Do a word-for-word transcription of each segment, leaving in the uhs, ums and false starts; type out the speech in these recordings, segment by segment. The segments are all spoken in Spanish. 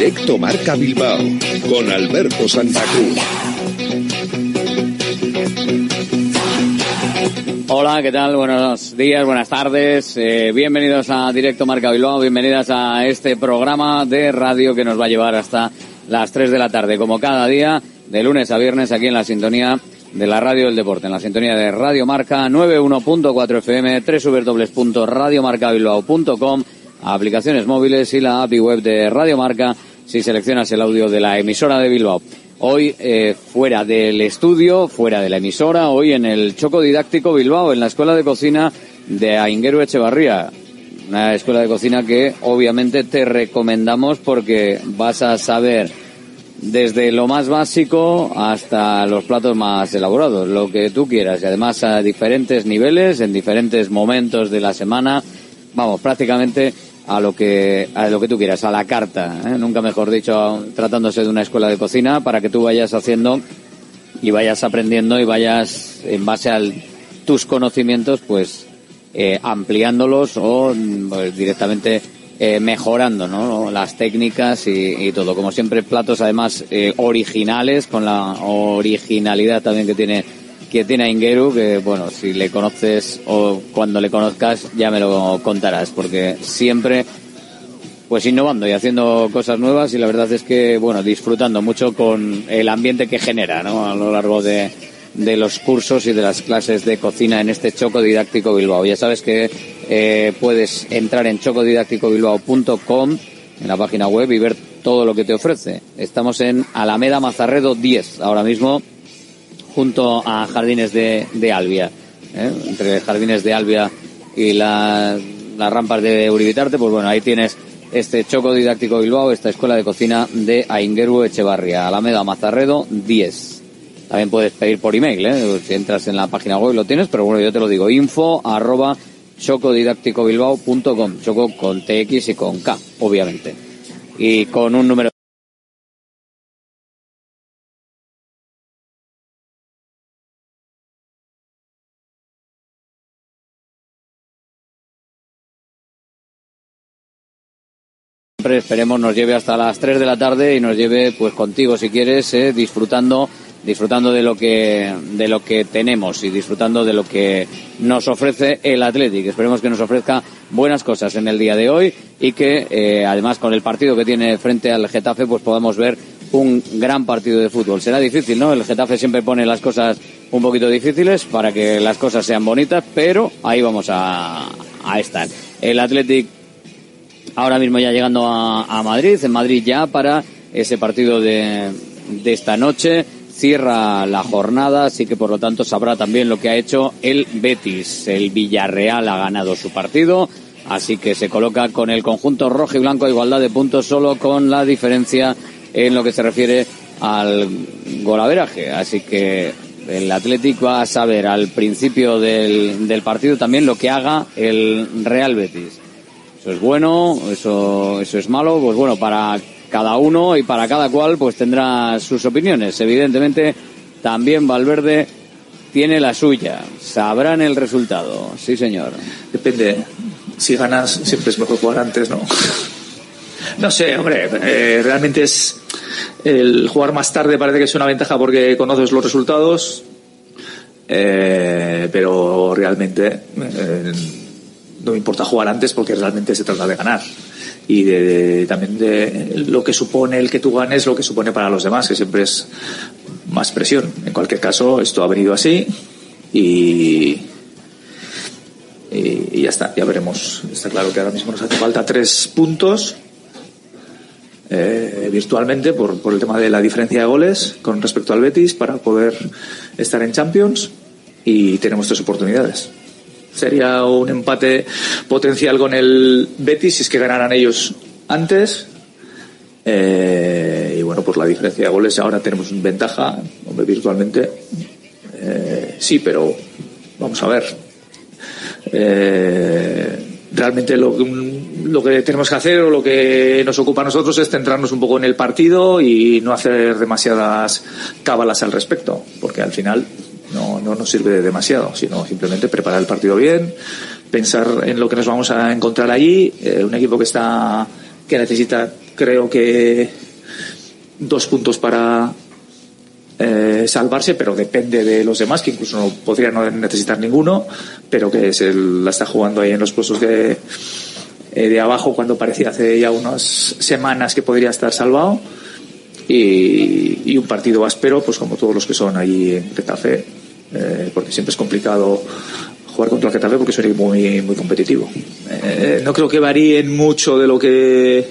Directo Marca Bilbao con Alberto Santa Cruz. Hola, ¿qué tal? Buenos días, buenas tardes. Eh, bienvenidos a Directo Marca Bilbao, bienvenidas a este programa de radio que nos va a llevar hasta las tres de la tarde, como cada día, de lunes a viernes, aquí en la sintonía de la Radio del Deporte, en la sintonía de Radio Marca noventa y uno punto cuatro F M, doble u doble u doble u punto radio marca bilbao punto com, aplicaciones móviles y la A P I web de Radio Marca si seleccionas el audio de la emisora de Bilbao. Hoy eh, fuera del estudio, fuera de la emisora, hoy en el Choco Didáctico Bilbao, en la Escuela de Cocina de Aingeru Echevarría. Una escuela de cocina que obviamente te recomendamos porque vas a saber desde lo más básico hasta los platos más elaborados, lo que tú quieras, y además a diferentes niveles, en diferentes momentos de la semana, vamos, prácticamente a lo que a lo que tú quieras, a la carta, ¿eh? Nunca mejor dicho, tratándose de una escuela de cocina, para que tú vayas haciendo y vayas aprendiendo y vayas, en base a tus conocimientos, pues eh, ampliándolos o pues, directamente eh, mejorando, ¿no?, las técnicas y, y todo. Como siempre, platos además eh, originales, con la originalidad también que tiene que tiene Aingeru, que bueno, si le conoces o cuando le conozcas ya me lo contarás, porque siempre pues innovando y haciendo cosas nuevas, y la verdad es que bueno, disfrutando mucho con el ambiente que genera, ¿no?, a lo largo de, de los cursos y de las clases de cocina en este Choco Didáctico Bilbao. Ya sabes que eh, puedes entrar en choco didáctico bilbao punto com, en la página web, y ver todo lo que te ofrece. Estamos en Alameda Mazarredo diez, ahora mismo, junto a Jardines de, de Albia, ¿eh? Entre Jardines de Albia y la, las rampas de Uribitarte, pues bueno, ahí tienes este Choco Didáctico Bilbao, esta escuela de cocina de Aingeru Echevarría, Alameda Mazarredo diez. También puedes pedir por email, ¿eh? Si entras en la página web lo tienes, pero bueno, yo te lo digo, info arroba choco didáctico bilbao punto com, choco con T X y con K, obviamente, y con un número. Esperemos nos lleve hasta las tres de la tarde y nos lleve pues contigo, si quieres, eh, disfrutando disfrutando de lo que de lo que tenemos y disfrutando de lo que nos ofrece el Athletic. Esperemos que nos ofrezca buenas cosas en el día de hoy y que eh, además con el partido que tiene frente al Getafe pues podamos ver un gran partido de fútbol. Será difícil, ¿no? El Getafe siempre pone las cosas un poquito difíciles para que las cosas sean bonitas, pero ahí vamos a, a estar. El Athletic ahora mismo ya llegando a, a Madrid, en Madrid ya para ese partido de, de esta noche. Cierra la jornada, así que por lo tanto sabrá también lo que ha hecho el Betis. El Villarreal ha ganado su partido, así que se coloca con el conjunto rojo y blanco a igualdad de puntos, solo con la diferencia en lo que se refiere al golaveraje. Así que el Athletic va a saber al principio del, del partido también lo que haga el Real Betis. Eso es bueno, eso, eso es malo, pues bueno, para cada uno y para cada cual pues tendrá sus opiniones. Evidentemente también Valverde tiene la suya. Sabrán el resultado. Sí, señor. Depende. Si ganas siempre es mejor jugar antes, ¿no? No sé, hombre, eh, realmente es el jugar más tarde parece que es una ventaja porque conoces los resultados, eh, pero realmente eh, no me importa jugar antes porque realmente se trata de ganar. Y de, de, también de lo que supone el que tú ganes, lo que supone para los demás, que siempre es más presión. En cualquier caso, esto ha venido así y, y, y ya está, ya veremos. Está claro que ahora mismo nos hace falta tres puntos eh, virtualmente por, por el tema de la diferencia de goles con respecto al Betis para poder estar en Champions, y tenemos tres oportunidades. Sería un empate potencial con el Betis si es que ganaran ellos antes. Eh, y bueno, pues la diferencia de goles ahora tenemos ventaja, hombre, virtualmente. Eh, sí, pero vamos a ver. Eh, realmente lo, lo que tenemos que hacer o lo que nos ocupa a nosotros es centrarnos un poco en el partido y no hacer demasiadas cábalas al respecto, porque al final no, no nos sirve de demasiado, sino simplemente preparar el partido bien, pensar en lo que nos vamos a encontrar allí, eh, un equipo que está que necesita creo que dos puntos para eh, salvarse, pero depende de los demás, que incluso no podría no necesitar ninguno, pero que es el, la está jugando ahí en los puestos de, eh, de abajo, cuando parecía hace ya unas semanas que podría estar salvado. Y, y un partido áspero, pues como todos los que son allí en Getafe, eh, porque siempre es complicado jugar contra el Getafe porque es un equipo muy, muy competitivo. Eh, no creo que varíen mucho de lo que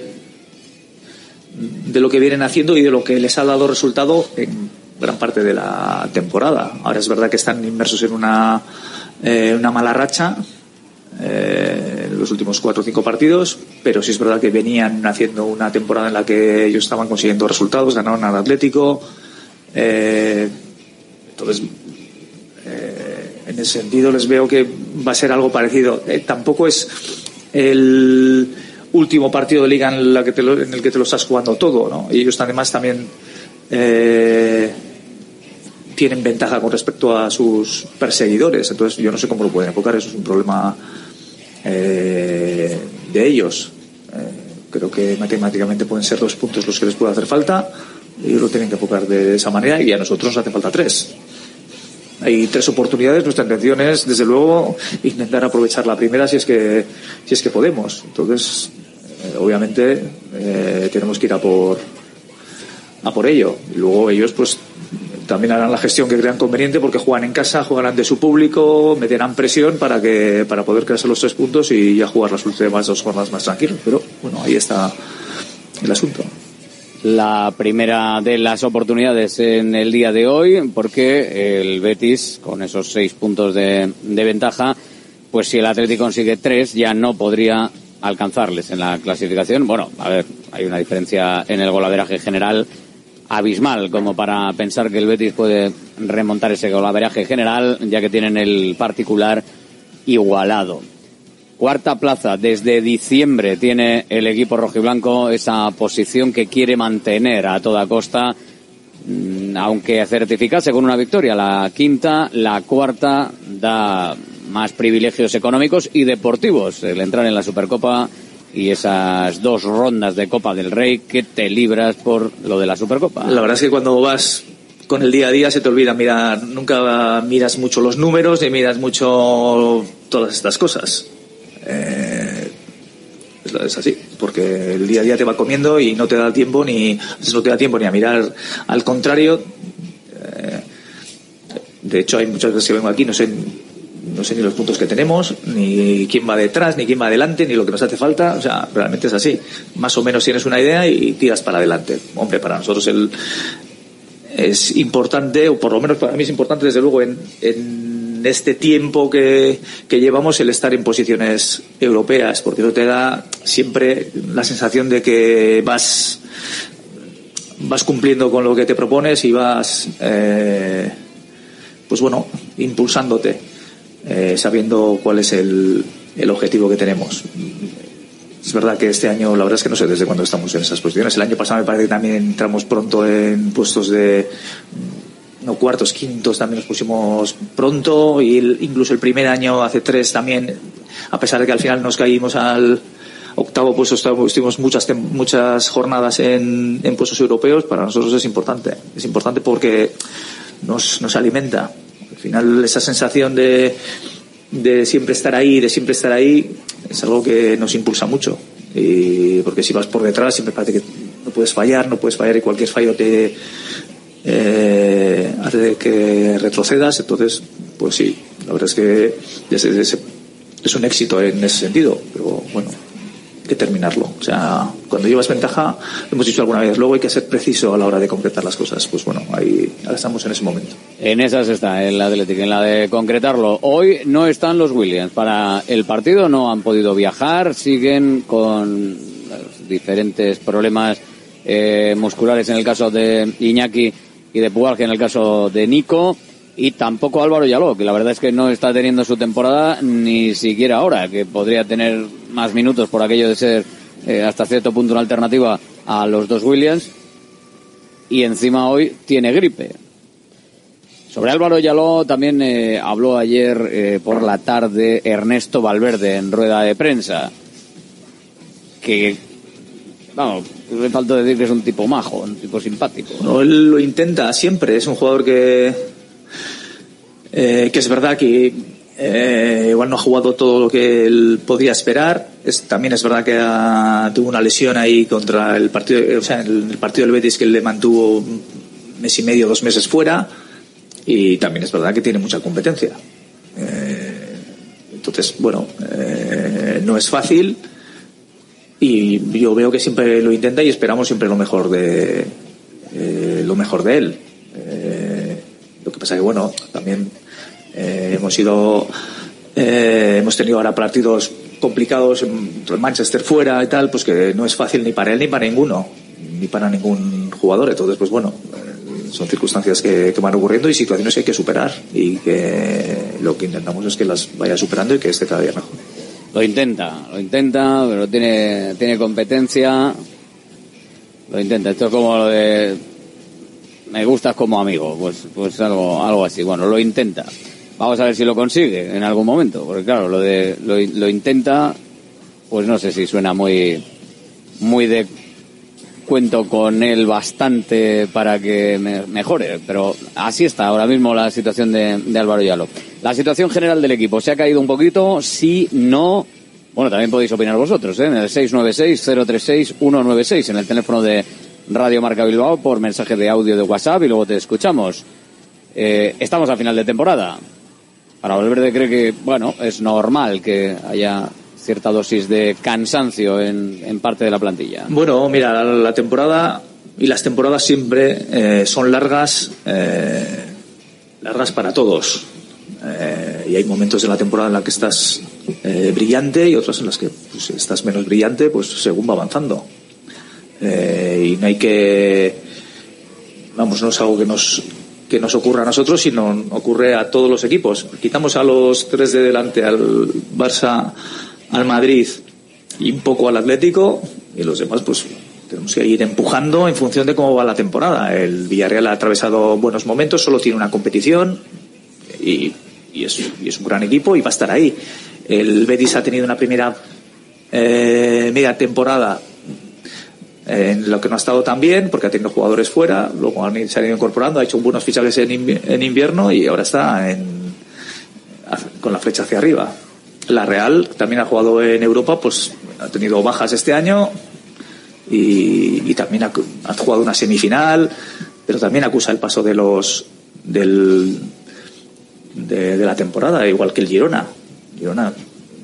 de lo que vienen haciendo y de lo que les ha dado resultado en gran parte de la temporada. Ahora es verdad que están inmersos en una eh, una mala racha eh, en los últimos cuatro o cinco partidos, pero sí es verdad que venían haciendo una temporada en la que ellos estaban consiguiendo resultados, ganaron al Atlético, eh, entonces eh, en ese sentido les veo que va a ser algo parecido. Eh, tampoco es el último partido de liga en, la que te lo, en el que te lo estás jugando todo, ¿no? Y ellos además también eh, tienen ventaja con respecto a sus perseguidores, entonces yo no sé cómo lo pueden enfocar. Eso es un problema eh, de ellos. Eh, creo que matemáticamente pueden ser dos puntos los que les puede hacer falta, ellos lo tienen que enfocar de esa manera, y a nosotros nos hace falta tres. Hay tres oportunidades, nuestra intención es desde luego intentar aprovechar la primera si es que si es que podemos. Entonces eh, obviamente eh, tenemos que ir a por a por ello, y luego ellos pues también harán la gestión que crean conveniente, porque juegan en casa, jugarán de su público, meterán presión para que para poder crearse los tres puntos y ya jugar las últimas dos jornadas más tranquilos. Pero bueno, ahí está el asunto. La primera de las oportunidades en el día de hoy, porque el Betis, con esos seis puntos de, de ventaja, pues si el Atlético consigue tres, ya no podría alcanzarles en la clasificación. Bueno, a ver, hay una diferencia en el golaveraje general abismal como para pensar que el Betis puede remontar ese golaveraje general, ya que tienen el particular igualado. Cuarta plaza, desde diciembre tiene el equipo rojiblanco esa posición que quiere mantener a toda costa, aunque certificase con una victoria la quinta. La cuarta da más privilegios económicos y deportivos, el entrar en la Supercopa y esas dos rondas de Copa del Rey que te libras por lo de la Supercopa. La verdad es que cuando vas con el día a día se te olvida mirar, nunca miras mucho los números ni miras mucho todas estas cosas. Eh, es así, porque el día a día te va comiendo y no te da tiempo ni no te da tiempo ni a mirar. Al contrario, eh, de hecho hay muchas veces que vengo aquí, no sé no sé ni los puntos que tenemos, ni quién va detrás, ni quién va adelante, ni lo que nos hace falta. O sea, realmente es así. Más o menos tienes una idea y tiras para adelante. Hombre, para nosotros el es importante, o por lo menos para mí es importante, desde luego, en, en este tiempo que, que llevamos, el estar en posiciones europeas, porque eso te da siempre la sensación de que vas vas cumpliendo con lo que te propones y vas eh, pues bueno, impulsándote, eh, sabiendo cuál es el, el objetivo que tenemos. Es verdad que este año, la verdad es que no sé desde cuándo estamos en esas posiciones. El año pasado me parece que también entramos pronto en puestos de no cuartos, quintos, también nos pusimos pronto, y el, incluso el primer año, hace tres también, a pesar de que al final nos caímos al octavo puesto, estuvimos muchas muchas jornadas en, en puestos europeos. Para nosotros es importante, es importante porque nos, nos alimenta. Al final esa sensación de de siempre estar ahí, de siempre estar ahí, es algo que nos impulsa mucho. Y porque si vas por detrás siempre parece que no puedes fallar, no puedes fallar y cualquier fallo te eh, hace que retrocedas. Entonces, pues sí, la verdad es que es, es, es un éxito en ese sentido, pero bueno, hay que terminarlo. O sea, cuando llevas ventaja, lo hemos dicho alguna vez, luego hay que ser preciso a la hora de concretar las cosas. Pues bueno, ahí ahora estamos en ese momento. En esas está el Atlético, en la de concretarlo. Hoy no están los Williams para el partido, no han podido viajar, siguen con diferentes problemas eh, musculares en el caso de Iñaki y de Pugalgia en el caso de Nico, y tampoco Álvaro Yaló, que la verdad es que no está teniendo su temporada ni siquiera ahora, que podría tener más minutos por aquello de ser eh, hasta cierto punto una alternativa a los dos Williams, y encima hoy tiene gripe. Sobre Álvaro Yaló también eh, habló ayer eh, por la tarde Ernesto Valverde en rueda de prensa, que vamos, le falta decir que es un tipo majo, un tipo simpático. No, él lo intenta siempre, es un jugador que eh, que es verdad que eh, igual no ha jugado todo lo que él podía esperar. Es, también es verdad que ha, tuvo una lesión ahí contra el partido, o sea, el, el partido del Betis, que le mantuvo un mes y medio, dos meses fuera, y también es verdad que tiene mucha competencia. Eh, entonces, bueno, eh, no es fácil, y yo veo que siempre lo intenta y esperamos siempre lo mejor de eh, lo mejor de él. Eh, lo que pasa que, bueno, también eh, hemos ido eh, hemos tenido ahora partidos complicados en Manchester fuera y tal, pues que no es fácil ni para él ni para ninguno, ni para ningún jugador. Entonces, pues bueno, son circunstancias que, que van ocurriendo y situaciones que hay que superar, y que lo que intentamos es que las vaya superando y que esté cada día mejor. Lo intenta, lo intenta, pero tiene tiene competencia, lo intenta. Esto es como lo de me gustas como amigo, pues pues algo algo así. Bueno, lo intenta. Vamos a ver si lo consigue en algún momento, porque claro, lo de lo, lo intenta, pues no sé si suena muy muy de cuento con él bastante para que me, mejore, pero así está ahora mismo la situación de, de Álvaro Yalo. La situación general del equipo, ¿se ha caído un poquito? Sí, no. Bueno, también podéis opinar vosotros, ¿eh? En el seis nueve seis, cero tres seis, uno nueve seis, en el teléfono de Radio Marca Bilbao, por mensaje de audio de WhatsApp, y luego te escuchamos. Eh, estamos a final de temporada. Para Valverde cree que, bueno, es normal que haya cierta dosis de cansancio en, en parte de la plantilla. Bueno, mira, la, la temporada y las temporadas siempre eh, son largas, eh, largas para todos. Eh, y hay momentos de la temporada en la que estás eh, brillante y otros en las que pues, estás menos brillante, pues según va avanzando. Eh, y no hay que, vamos, no es algo que nos que nos ocurra a nosotros, sino ocurre a todos los equipos. Quitamos a los tres de delante, al Barça, al Madrid y un poco al Atlético, y los demás pues tenemos que ir empujando en función de cómo va la temporada. El Villarreal ha atravesado buenos momentos, solo tiene una competición y, y, es, y es un gran equipo y va a estar ahí. El Betis ha tenido una primera eh, media temporada en lo que no ha estado tan bien, porque ha tenido jugadores fuera, luego han, se han ido incorporando, ha hecho buenos fichajes en, invi- en invierno y ahora está en, con la flecha hacia arriba. La Real también ha jugado en Europa, pues ha tenido bajas este año y, y también ha, ha jugado una semifinal, pero también acusa el paso de los del de, de la temporada, igual que el Girona. Girona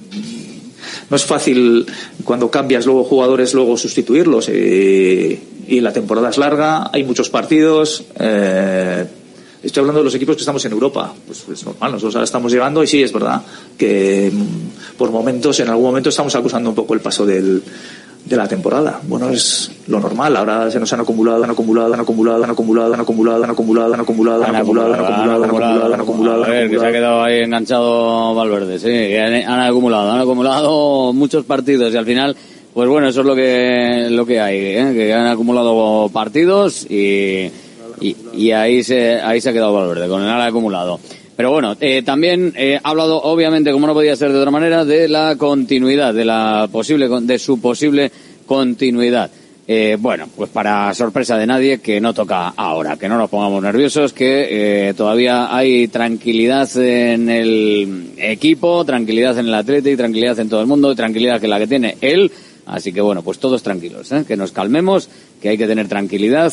no es fácil cuando cambias luego jugadores, luego sustituirlos, y, y la temporada es larga, hay muchos partidos. Eh, estoy hablando de los equipos que estamos en Europa, pues es normal, nosotros ahora estamos llegando y sí, es verdad que por momentos, en algún momento estamos acusando un poco el paso del, de la temporada. Bueno, es lo normal, ahora se nos han acumulado, han acumulado, han acumulado, han acumulado, han acumulado, han acumulado, han acumulado, han acumulado, han acumulado, han acumulado, han acumulado. A ver, que se ha quedado ahí enganchado Valverde, sí, que han, han acumulado, han acumulado muchos partidos y al final, pues bueno, eso es lo que lo que hay, ¿eh? Que han acumulado partidos y, y y ahí se ahí se ha quedado Valverde con el acumulado. Pero bueno, eh, también eh, ha hablado, obviamente, como no podía ser de otra manera, de la continuidad, de la posible, de su posible continuidad. Eh, bueno, pues para sorpresa de nadie, que no toca ahora, que no nos pongamos nerviosos, que eh, todavía hay tranquilidad en el equipo, tranquilidad en el Athletic, tranquilidad en todo el mundo, tranquilidad que la que tiene él. Así que bueno, pues todos tranquilos, ¿eh? Que nos calmemos, que hay que tener tranquilidad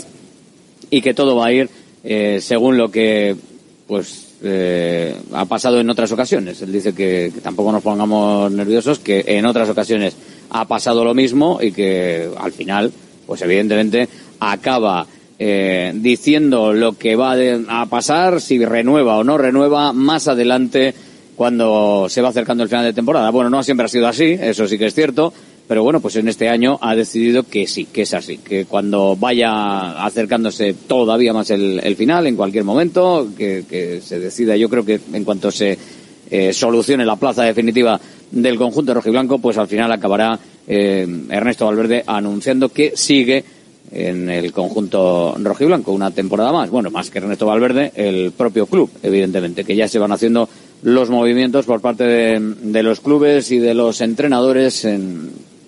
y que todo va a ir eh, según lo que, pues, Eh, ha pasado en otras ocasiones. Él dice que, que tampoco nos pongamos nerviosos, que en otras ocasiones ha pasado lo mismo y que al final, pues evidentemente acaba eh, diciendo lo que va de, a pasar, si renueva o no renueva más adelante cuando se va acercando el final de temporada. Bueno, no siempre ha sido así, eso sí que es cierto, pero bueno, pues en este año ha decidido que sí, que es así, que cuando vaya acercándose todavía más el, el final, en cualquier momento, que, que se decida, yo creo que en cuanto se eh, solucione la plaza definitiva del conjunto rojiblanco, pues al final acabará eh, Ernesto Valverde anunciando que sigue en el conjunto rojiblanco una temporada más. Bueno, más que Ernesto Valverde, el propio club, evidentemente, que ya se van haciendo los movimientos por parte de, de los clubes y de los entrenadores en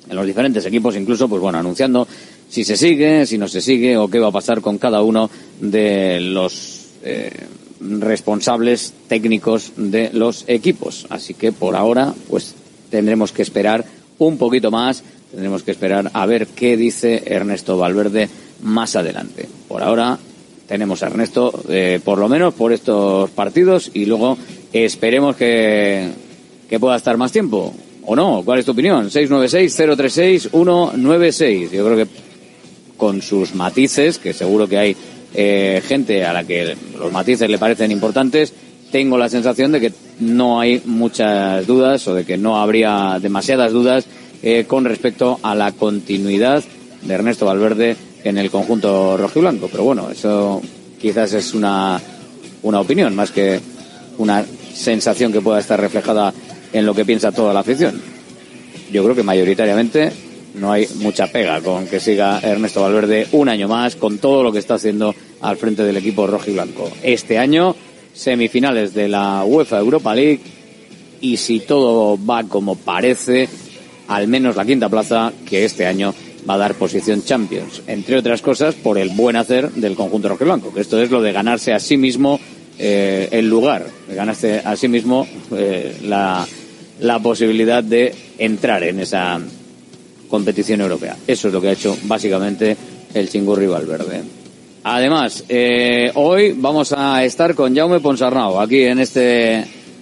en los diferentes equipos, incluso, pues bueno, anunciando si se sigue, si no se sigue, o qué va a pasar con cada uno de los eh, responsables técnicos de los equipos. Así que por ahora, pues tendremos que esperar un poquito más, tendremos que esperar a ver qué dice Ernesto Valverde más adelante. Por ahora tenemos a Ernesto, eh, por lo menos por estos partidos, y luego esperemos que, que pueda estar más tiempo, ¿o no? ¿Cuál es tu opinión? seis nueve seis, cero tres seis, uno nueve seis. Yo creo que con sus matices, que seguro que hay eh, gente a la que los matices le parecen importantes, tengo la sensación de que no hay muchas dudas, o de que no habría demasiadas dudas eh, con respecto a la continuidad de Ernesto Valverde en el conjunto rojiblanco. Pero bueno, eso quizás es una, una opinión más que una sensación que pueda estar reflejada en lo que piensa toda la afición. Yo creo que mayoritariamente no hay mucha pega con que siga Ernesto Valverde un año más con todo lo que está haciendo al frente del equipo rojiblanco. Este año, semifinales de la UEFA Europa League, y si todo va como parece, al menos la quinta plaza, que este año va a dar posición Champions, entre otras cosas por el buen hacer del conjunto rojiblanco, que esto es lo de ganarse a sí mismo eh, el lugar, de ganarse a sí mismo eh, la, la posibilidad de entrar en esa competición europea. Eso es lo que ha hecho básicamente el Chingurri Valverde. Además, eh, hoy vamos a estar con Jaume Ponsarnau, aquí en este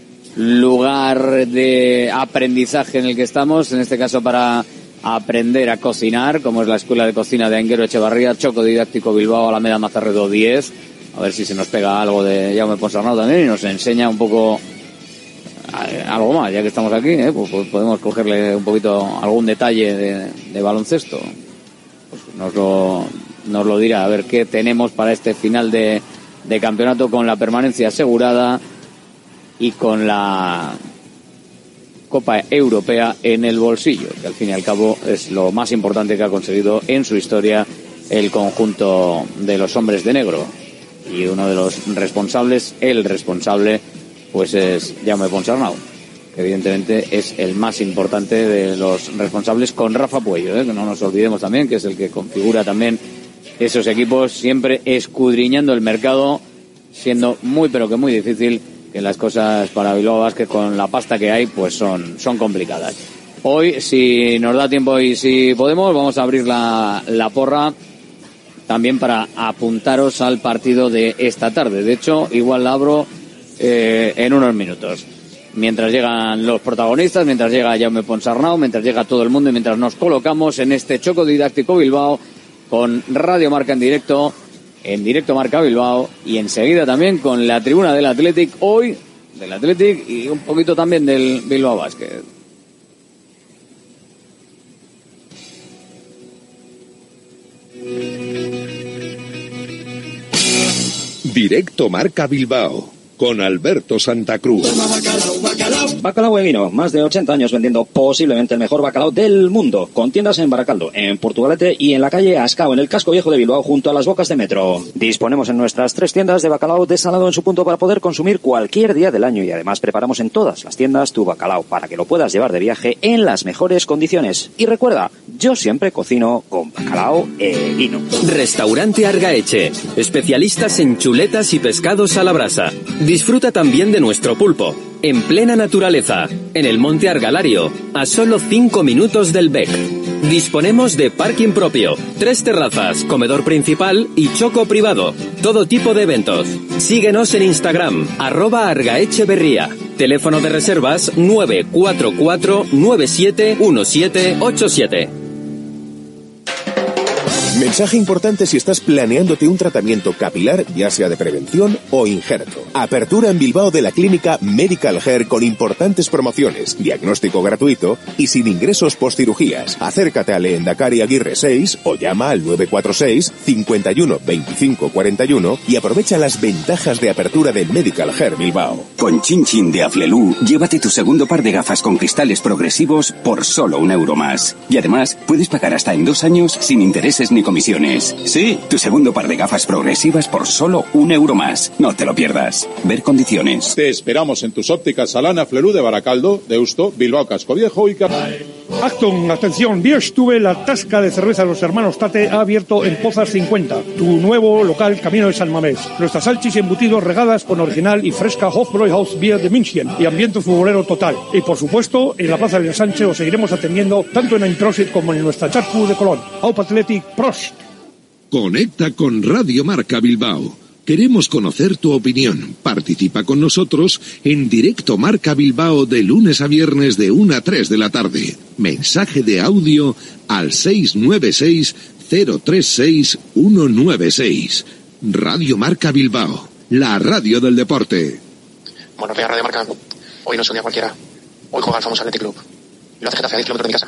lugar de aprendizaje en el que estamos, en este caso para aprender a cocinar, como es la Escuela de Cocina de Anguero Echevarría, Choco Didáctico Bilbao, Alameda Mazarredo diez. A ver si se nos pega algo de Jaume Ponsarnau también y nos enseña un poco algo más, ya que estamos aquí, ¿eh? Pues, pues podemos cogerle un poquito algún detalle de, de baloncesto. Pues nos lo, nos lo dirá, a ver qué tenemos para este final de, de campeonato, con la permanencia asegurada y con la Copa Europea en el bolsillo, que al fin y al cabo es lo más importante que ha conseguido en su historia el conjunto de los hombres de negro. Y uno de los responsables, el responsable, pues es Jaume Ponsarnau, que evidentemente es el más importante de los responsables, con Rafa Puello, ¿eh? Que no nos olvidemos también, que es el que configura también esos equipos, siempre escudriñando el mercado, siendo muy pero que muy difícil, que las cosas para Bilbao Basket, con la pasta que hay, pues son, son complicadas. Hoy, si nos da tiempo y si podemos, vamos a abrir la, la porra también para apuntaros al partido de esta tarde. De hecho, igual la abro eh, en unos minutos. Mientras llegan los protagonistas, mientras llega Jaume Ponsarnau, mientras llega todo el mundo y mientras nos colocamos en este Choco Didáctico Bilbao con Radio Marca en directo, en directo Marca Bilbao, y enseguida también con la tribuna del Athletic, hoy del Athletic y un poquito también del Bilbao Basket. Directo Marca Bilbao con Alberto Santa Cruz. Bacalao Evino, más de ochenta años vendiendo posiblemente el mejor bacalao del mundo, con tiendas en Baracaldo, en Portugalete y en la calle Ascao, en el casco viejo de Bilbao, junto a las bocas de metro. Disponemos en nuestras tres tiendas de bacalao desalado en su punto para poder consumir cualquier día del año, y además preparamos en todas las tiendas tu bacalao para que lo puedas llevar de viaje en las mejores condiciones. Y recuerda, yo siempre cocino con Bacalao Evino. Restaurante Argaeche, especialistas en chuletas y pescados a la brasa. Disfruta también de nuestro pulpo, en plena naturaleza, en el Monte Argalario, a solo cinco minutos del Bec. Disponemos de parking propio, tres terrazas, comedor principal y choco privado. Todo tipo de eventos. Síguenos en Instagram, arroba Argaecheverría. Teléfono de reservas nueve cuatro cuatro nueve siete uno siete ocho siete. Mensaje importante si estás planeándote un tratamiento capilar, ya sea de prevención o injerto. Apertura en Bilbao de la clínica Medical Hair con importantes promociones, diagnóstico gratuito y sin ingresos postcirugías. Acércate a Lehendakari Aguirre seis o llama al nueve cuatro seis, cinco uno, veinticinco cuarenta y uno y aprovecha las ventajas de apertura de Medical Hair Bilbao. Con Chin Chin de Aflelu, llévate tu segundo par de gafas con cristales progresivos por solo un euro más. Y además, puedes pagar hasta en dos años sin intereses ni comisiones. Sí, tu segundo par de gafas progresivas por solo un euro más. No te lo pierdas. Ver condiciones. Te esperamos en tus ópticas Alana Flerú de Baracaldo, Deusto, Bilbao Casco Viejo y Car... Acton, atención, Bierstube, la tasca de cerveza de los hermanos Tate, ha abierto en Pozas cincuenta, tu nuevo local camino de San Mamés. Nuestras salchis y embutidos regadas con original y fresca Hofbräuhaus Bier de München y ambiente futbolero total. Y por supuesto, en la Plaza del Ensanche os seguiremos atendiendo tanto en Einprosit como en nuestra Charcu de Colón. Aup Athletic, Prost. Conecta con Radio Marca Bilbao. Queremos conocer tu opinión. Participa con nosotros en Directo Marca Bilbao de lunes a viernes de una a tres de la tarde. Mensaje de audio al seis nueve seis, cero tres seis, uno nueve seis. Radio Marca Bilbao, la radio del deporte. Buenos días, Radio Marca. Hoy no es un día cualquiera. Hoy juega el famoso Athletic Club. Y lo hace Getafe a diez kilómetros de mi casa.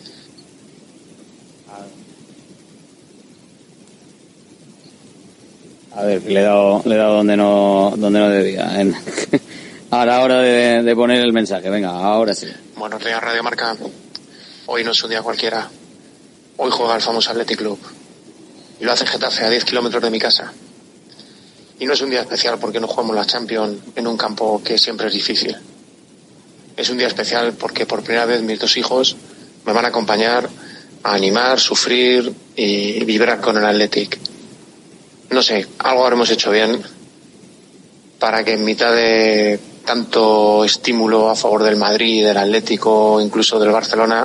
A ver, le he dado, le he dado donde no, donde no debía. En, a la hora de, de poner el mensaje. Venga, ahora sí. Buenos días, Radio Marca. Hoy no es un día cualquiera. Hoy juega el famoso Athletic Club. Y lo hace Getafe a diez kilómetros de mi casa. Y no es un día especial porque no jugamos la Champions en un campo que siempre es difícil. Es un día especial porque por primera vez mis dos hijos me van a acompañar a animar, sufrir y vibrar con el Athletic. No sé, algo habremos hecho bien para que en mitad de tanto estímulo a favor del Madrid, del Atlético, incluso del Barcelona,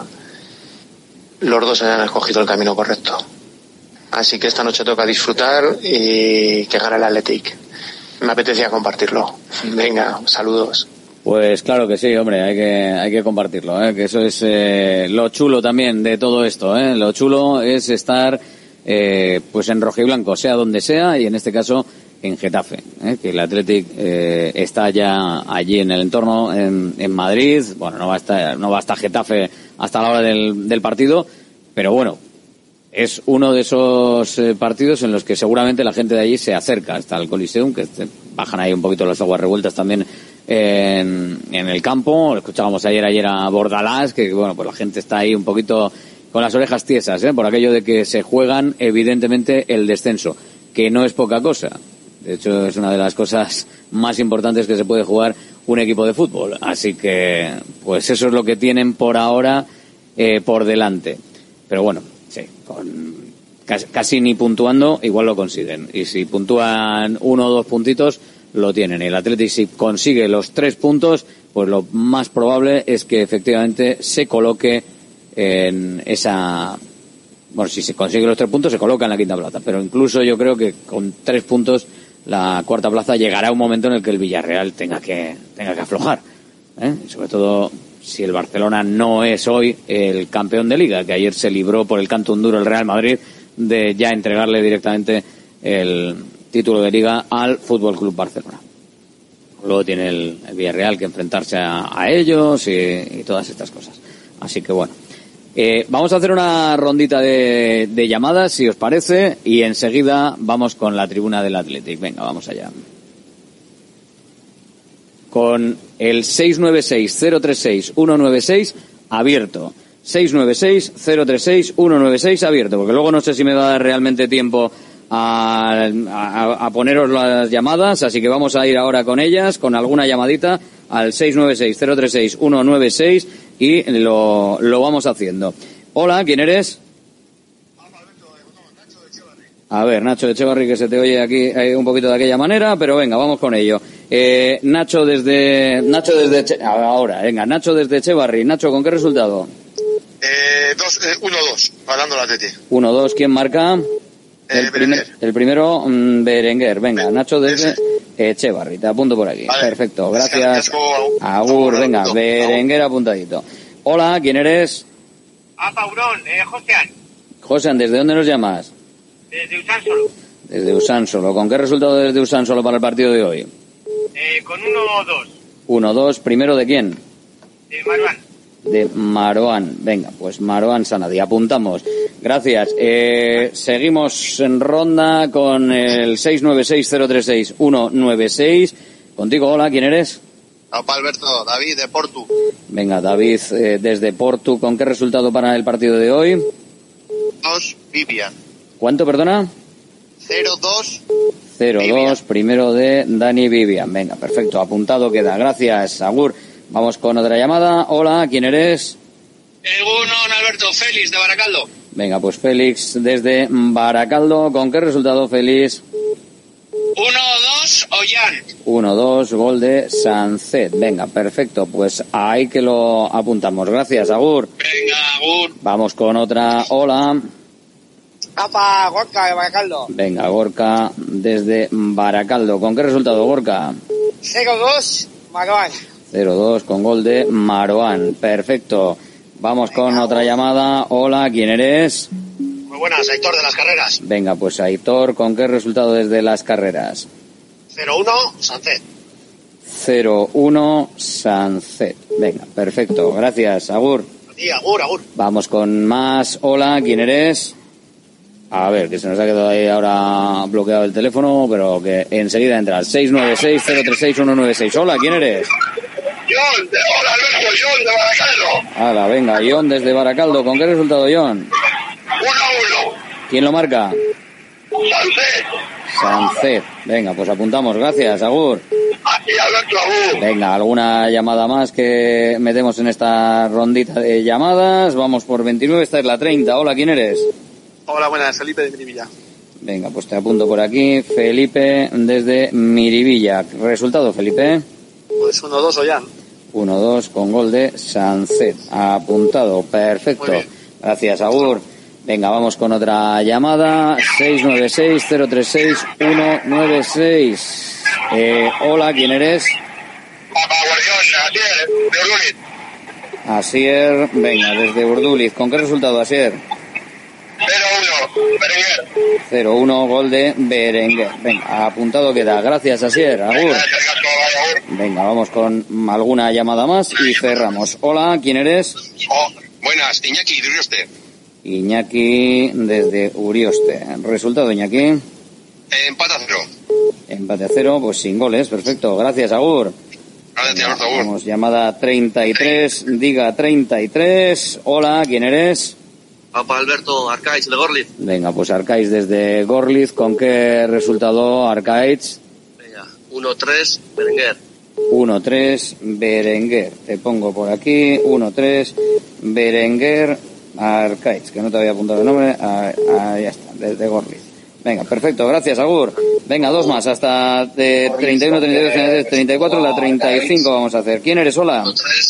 los dos hayan escogido el camino correcto. Así que esta noche toca disfrutar y que gane el Athletic. Me apetecía compartirlo. Venga, saludos. Pues claro que sí, hombre, hay que hay que compartirlo, ¿eh? Que eso es eh, lo chulo también de todo esto, ¿eh? Lo chulo es estar eh, pues en rojiblanco, sea donde sea, y en este caso en Getafe, ¿eh? Que el Athletic eh, está ya allí en el entorno, en, en Madrid. Bueno, no va a estar, no va a estar Getafe hasta la hora del, del partido, pero bueno, es uno de esos eh, partidos en los que seguramente la gente de allí se acerca hasta el Coliseum, que este, bajan ahí un poquito las aguas revueltas también en, en el campo. Escuchábamos ayer ayer a Bordalás, que bueno, pues la gente está ahí un poquito con las orejas tiesas, ¿eh? Por aquello de que se juegan evidentemente el descenso, que no es poca cosa. De hecho, es una de las cosas más importantes que se puede jugar un equipo de fútbol. Así que, pues eso es lo que tienen por ahora eh, por delante. Pero bueno, sí, con casi, casi ni puntuando, igual lo consiguen. Y si puntúan uno o dos puntitos, lo tienen. Y el Athletic, si consigue los tres puntos, pues lo más probable es que efectivamente se coloque en esa... Bueno, si se consigue los tres puntos, se coloca en la quinta plaza. Pero incluso yo creo que con tres puntos la cuarta plaza llegará un momento en el que el Villarreal tenga que tenga que aflojar, ¿eh? Sobre todo si el Barcelona no es hoy el campeón de Liga, que ayer se libró por el canto un duro el Real Madrid de ya entregarle directamente el título de Liga al Fútbol Club Barcelona. Luego tiene el, el Villarreal que enfrentarse a, a ellos y, y todas estas cosas. Así que bueno. Eh, vamos a hacer una rondita de, de llamadas, si os parece, y enseguida vamos con la tribuna del Athletic. Venga, vamos allá. Con el seis nueve seis, cero tres seis, uno nueve seis abierto. seis nueve seis, cero tres seis, uno nueve seis abierto, porque luego no sé si me va a dar realmente tiempo a, a, a poneros las llamadas, así que vamos a ir ahora con ellas, con alguna llamadita al seis nueve seis, cero tres seis, uno nueve seis y lo, lo vamos haciendo. Hola, ¿quién eres? A ver, Nacho de Echevarri, que se te oye aquí eh, un poquito de aquella manera, pero venga, vamos con ello. Eh, Nacho desde... Nacho desde... Eche... Ahora, venga, Nacho desde Echevarri. Nacho, ¿con qué resultado? Eh, dos, eh, uno dos, ganando la Atleti. uno dos, ¿quién marca? Eh, el, primer, el primero, mmm, Berenguer. Venga, Nacho desde Echevarri. Te apunto por aquí. Vale. Perfecto, gracias. Agur, venga, Berenguer apuntadito. Hola, ¿quién eres? Ah, Paurón, eh, Josean. Josean, ¿desde dónde nos llamas? Desde Usánsolo. Desde Usánsolo. ¿Con qué resultado desde Usánsolo para el partido de hoy? Eh, con uno dos. uno dos, ¿primero de quién? De Maruán. De Maruán. Venga, pues Maruán Sanadi. Apuntamos. Gracias. Eh, seguimos en ronda con el seis nueve seis, cero tres seis, uno nueve seis. Contigo, hola, ¿quién eres? Opa, Alberto, David, de Portu. Venga, David, eh, desde Portu. ¿Con qué resultado para el partido de hoy? dos, Vivian. ¿Cuánto, perdona? cero dos. cero dos, primero de Dani Vivian. Venga, perfecto, apuntado queda. Gracias, Agur. Vamos con otra llamada. Hola, ¿quién eres? Egunon, Alberto, Félix de Baracaldo. Venga, pues Félix desde Baracaldo. ¿Con qué resultado, Félix? uno dos, Ollán. uno dos, gol de Sancet. Venga, perfecto. Pues ahí que lo apuntamos. Gracias, Agur. Venga, Agur. Vamos con otra. Hola. Apa, Gorka de Baracaldo. Venga, Gorka desde Baracaldo. ¿Con qué resultado, Gorka? cero dos, Maroán. cero dos con gol de Maroán. Perfecto. Vamos con otra llamada. Hola, ¿quién eres? Muy buenas, Aitor de las Carreras. Venga, pues Aitor, ¿con qué resultado desde las carreras? cero uno, Sancet. cero uno, Sancet. Venga, perfecto. Gracias, Agur. Sí, Agur, Agur. Vamos con más. Hola, ¿quién eres? A ver, que se nos ha quedado ahí ahora bloqueado el teléfono, pero que enseguida entra. seis nueve seis, cero tres seis, uno nueve seis. Hola, ¿quién eres? John, de, hola Alberto, John de Baracaldo. Hala, venga, John desde Baracaldo. ¿Con qué resultado, John? uno uno. ¿Quién lo marca? Sancet. Sancet. Venga, pues apuntamos. Gracias, Agur. Aquí Alberto, Agur. Venga, alguna llamada más que metemos en esta rondita de llamadas. Vamos por veintinueve, esta es la treinta. Hola, ¿quién eres? Hola, buenas, Felipe de Miribilla. Venga, pues te apunto por aquí. Felipe desde Miribilla. ¿Resultado, Felipe? Pues uno dos, Ollán. uno dos con gol de Sancet. Apuntado. Perfecto. Gracias, Agur. Venga, vamos con otra llamada. seis nueve seis, cero tres seis, uno nueve seis. Eh, hola, ¿quién eres? Papá Guardión, Asier, de Urduliz. Asier, venga, desde Urduliz. ¿Con qué resultado, Asier? cero uno, Berenguer. cero uno, gol de Berenguer. Venga, apuntado queda. Gracias, Asier. Agur. Venga, vamos con alguna llamada más y cerramos. Hola, ¿quién eres? Oh, buenas, Iñaki de Urioste. Iñaki desde Urioste. ¿Resultado, Iñaki? Eh, empate a cero. Empate a cero, pues sin goles. Perfecto. Gracias, Agur. Gracias, Alberto, Agur. Vamos, llamada treinta y tres. Diga treinta y tres. Hola, ¿quién eres? Papá Alberto, Arcaiz de Gorliz. Venga, pues Arcaiz desde Gorliz. ¿Con qué resultado, Arcaiz? Venga, uno tres, Berenguer. uno tres, Berenguer. Te pongo por aquí. uno tres, Berenguer, Arcaiz. Que no te había apuntado el nombre. Ah, ah, ya está, desde Gorliz. Venga, perfecto. Gracias, Agur. Venga, dos más. Hasta de treinta y uno, treinta y dos, treinta y cuatro, la treinta y cinco vamos a hacer. ¿Quién eres? Hola.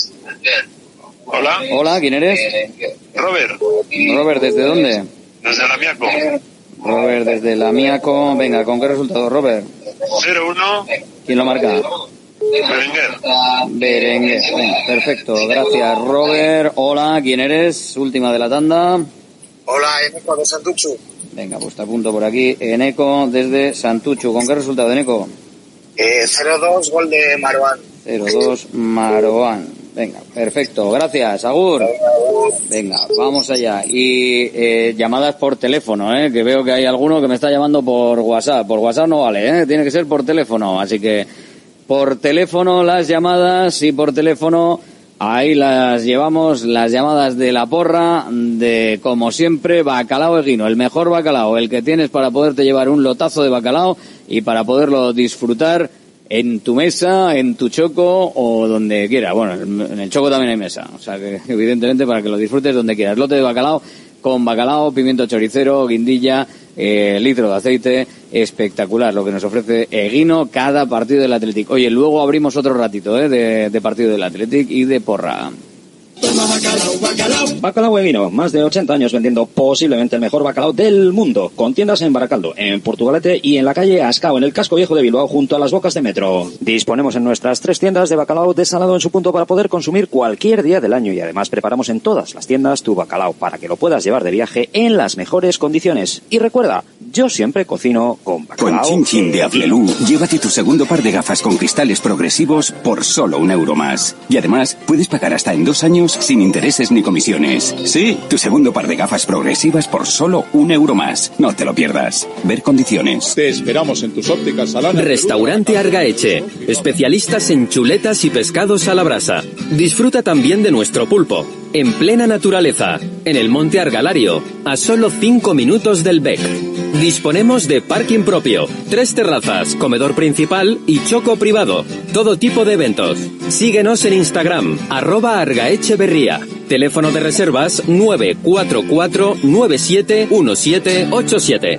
Hola. Hola, ¿quién eres? Robert. Robert, ¿desde dónde? Desde la Miaco. Robert, desde la Miaco. Venga, ¿con qué resultado, Robert? cero uno. ¿Quién lo marca? Berenguer. Berenguer. Venga, perfecto. Gracias, Robert. Hola, ¿quién eres? Última de la tanda. Hola, Eneco de Santuchu. Venga, pues te apunto por aquí. Eneco desde Santuchu. ¿Con qué resultado, Eneco? Eh, cero dos, gol de Maroán. cero dos, Maroán. Venga, perfecto. Gracias, Agur. Venga, vamos allá. Y eh, llamadas por teléfono, ¿eh? Que veo que hay alguno que me está llamando por WhatsApp. Por WhatsApp no vale, ¿eh? Tiene que ser por teléfono. Así que por teléfono las llamadas y por teléfono ahí las llevamos, las llamadas de la porra, de como siempre, bacalao eguino, el mejor bacalao, el que tienes para poderte llevar un lotazo de bacalao y para poderlo disfrutar en tu mesa, en tu choco o donde quiera. Bueno, en el choco también hay mesa, o sea que evidentemente para que lo disfrutes donde quieras. Lote de bacalao con bacalao, pimiento choricero, guindilla, eh, litro de aceite, espectacular lo que nos ofrece Eguino cada partido del Athletic. Oye, luego abrimos otro ratito eh, de, de partido del Athletic y de porra. Toma bacalao, bacalao. Bacalao Eguino, más de ochenta años vendiendo posiblemente el mejor bacalao del mundo. Con tiendas en Baracaldo, en Portugalete y en la calle Ascao, en el casco viejo de Bilbao, junto a las bocas de metro. Disponemos en nuestras tres tiendas de bacalao desalado en su punto para poder consumir cualquier día del año y además preparamos en todas las tiendas tu bacalao para que lo puedas llevar de viaje en las mejores condiciones. Y recuerda, yo siempre cocino con bacalao. Con Chin Chin de Aflelu, llévate tu segundo par de gafas con cristales progresivos por solo un euro más. Y además, puedes pagar hasta en dos años sin intereses ni comisiones. Sí, tu segundo par de gafas progresivas por solo un euro más. No te lo pierdas. Ver condiciones. Te esperamos en tus ópticas Alana. Restaurante Argaeche. Especialistas en chuletas y pescados a la brasa. Disfruta también de nuestro pulpo. En plena naturaleza. En el Monte Argalario. A solo cinco minutos del Bec. Disponemos de parking propio, tres terrazas, comedor principal y choco privado. Todo tipo de eventos. Síguenos en Instagram, arroba argaecheverría. Teléfono de reservas nueve cuatro cuatro nueve siete uno siete ocho siete.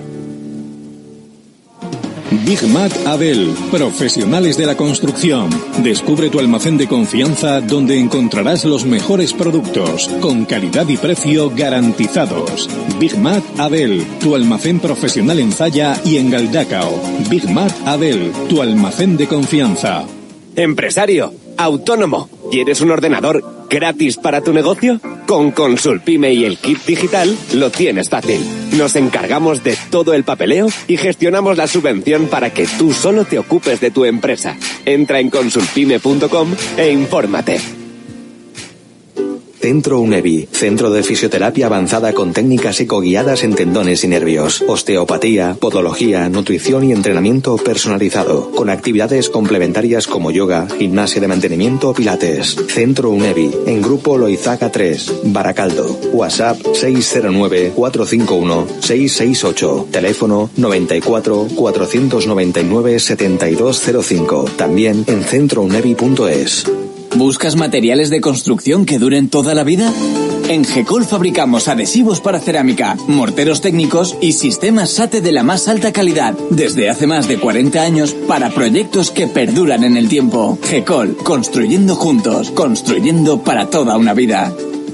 Big Mac Abel, profesionales de la construcción. Descubre tu almacén de confianza donde encontrarás los mejores productos, con calidad y precio garantizados. Big Mac Abel, tu almacén profesional en Zalla y en Galdacao. Big Mac Abel, tu almacén de confianza. Empresario, autónomo, ¿quieres un ordenador gratis para tu negocio? Con Consulpime y el kit digital lo tienes fácil. Nos encargamos de todo el papeleo y gestionamos la subvención para que tú solo te ocupes de tu empresa. Entra en consulpime punto com e infórmate. Centro UNEVI, centro de fisioterapia avanzada con técnicas ecoguiadas en tendones y nervios, osteopatía, podología, nutrición y entrenamiento personalizado, con actividades complementarias como yoga, gimnasia de mantenimiento o pilates. Centro UNEVI, en Grupo Loizaga tres, Baracaldo. WhatsApp seis cero nueve cuatro cinco uno seis seis ocho, teléfono noventa y cuatro cuatrocientos noventa y nueve setenta y dos cero cinco, también en centro unevi punto es. ¿Buscas materiales de construcción que duren toda la vida? En Gecol fabricamos adhesivos para cerámica, morteros técnicos y sistemas SATE de la más alta calidad, desde hace más de cuarenta años para proyectos que perduran en el tiempo. Gecol, construyendo juntos, construyendo para toda una vida.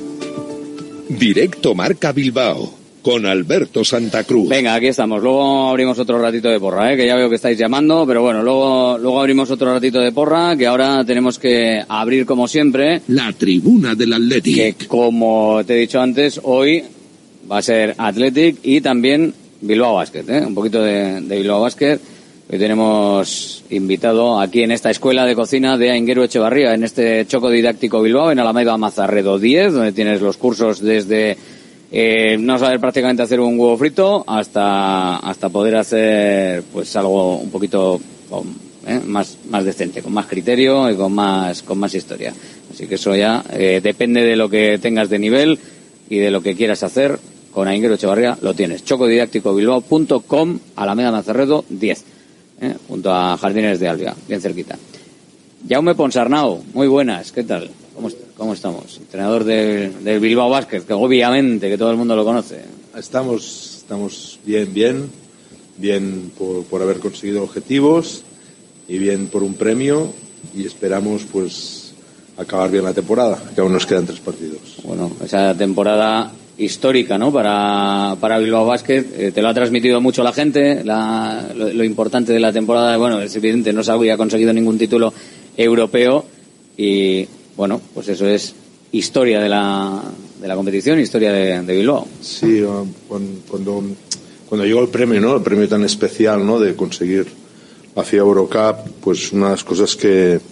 Directo Marca Bilbao, con Alberto Santa Cruz. Venga, aquí estamos. Luego abrimos otro ratito de porra, ¿eh? Que ya veo que estáis llamando, pero bueno, luego luego abrimos otro ratito de porra, que ahora tenemos que abrir, como siempre, la tribuna del Athletic. Que, como te he dicho antes, hoy va a ser Athletic y también Bilbao Basket, ¿eh? Un poquito de, de Bilbao Basket. Hoy tenemos invitado aquí en esta escuela de cocina de Aingeru Echevarría, en este Choco Didáctico Bilbao, en Alameda Mazarredo diez, donde tienes los cursos desde Eh, no saber prácticamente hacer un huevo frito hasta hasta poder hacer pues algo un poquito con, eh, más más decente, con más criterio y con más con más historia. Así que eso ya eh, depende de lo que tengas de nivel y de lo que quieras hacer. Con Aingeru Echevarría lo tienes. choco didáctico bilbao punto com, Alameda Mazarredo diez, eh, junto a Jardines de Albia, bien cerquita. Jaume Ponsarnau, muy buenas, ¿qué tal? ¿Cómo, cómo estamos? Entrenador del de Bilbao Basket, que obviamente que todo el mundo lo conoce. Estamos, estamos bien, bien, bien por, por haber conseguido objetivos y bien por un premio, y esperamos pues acabar bien la temporada, que aún nos quedan tres partidos. Bueno, esa temporada histórica, ¿no? Para, para Bilbao Basket, eh, te lo ha transmitido mucho la gente, la, lo, lo importante de la temporada, bueno, es evidente, no se había conseguido ningún título europeo y bueno, pues eso es historia de la, de la competición, historia de, de Bilbao. Sí, cuando, cuando llegó el premio, ¿no? El premio tan especial, ¿no? De conseguir la FIBA Eurocup, pues una de las cosas que,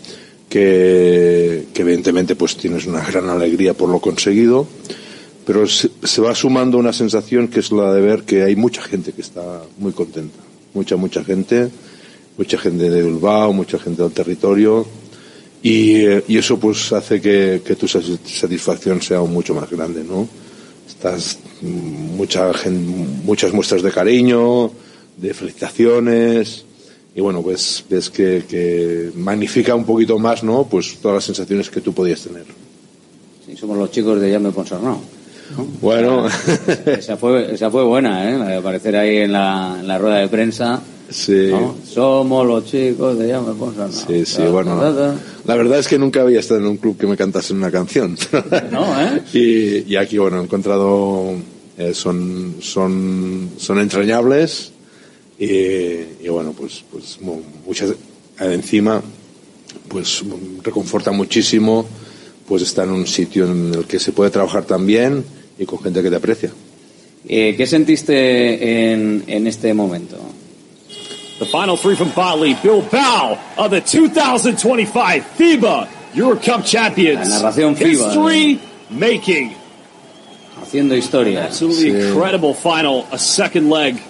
que, que evidentemente pues tienes una gran alegría por lo conseguido, pero se, se va sumando una sensación que es la de ver que hay mucha gente que está muy contenta, mucha, mucha gente, mucha gente de Bilbao, mucha gente del territorio. Y, y eso pues hace que, que tu satisfacción sea aún mucho más grande, ¿no? Estás mucha gente, muchas muestras de cariño, de felicitaciones, y bueno, pues ves que, que magnifica un poquito más, ¿no? Pues todas las sensaciones que tú podías tener. Sí, somos los chicos de Jaume Ponsarnau, ¿no? Bueno, esa fue esa fue buena, ¿eh? Aparecer ahí en la, en la rueda de prensa. Sí. ¿No? Somos los chicos de Jaume Ponsarnau. Sí, sí, da, bueno. Da, da. La verdad es que nunca había estado en un club que me cantase una canción. No, ¿eh? y, y aquí, bueno, he encontrado, eh, son, son, son entrañables y, y bueno, pues, pues muchas, encima, pues reconforta muchísimo, pues estar en un sitio en el que se puede trabajar tan bien y con gente que te aprecia. Eh, ¿Qué sentiste en, en este momento? The final three from Botley, Bilbao of the two thousand twenty-five FIBA Eurocup champions. La narración FIBA. History making. Haciendo historia. Absolutely sí. Incredible final, a second leg.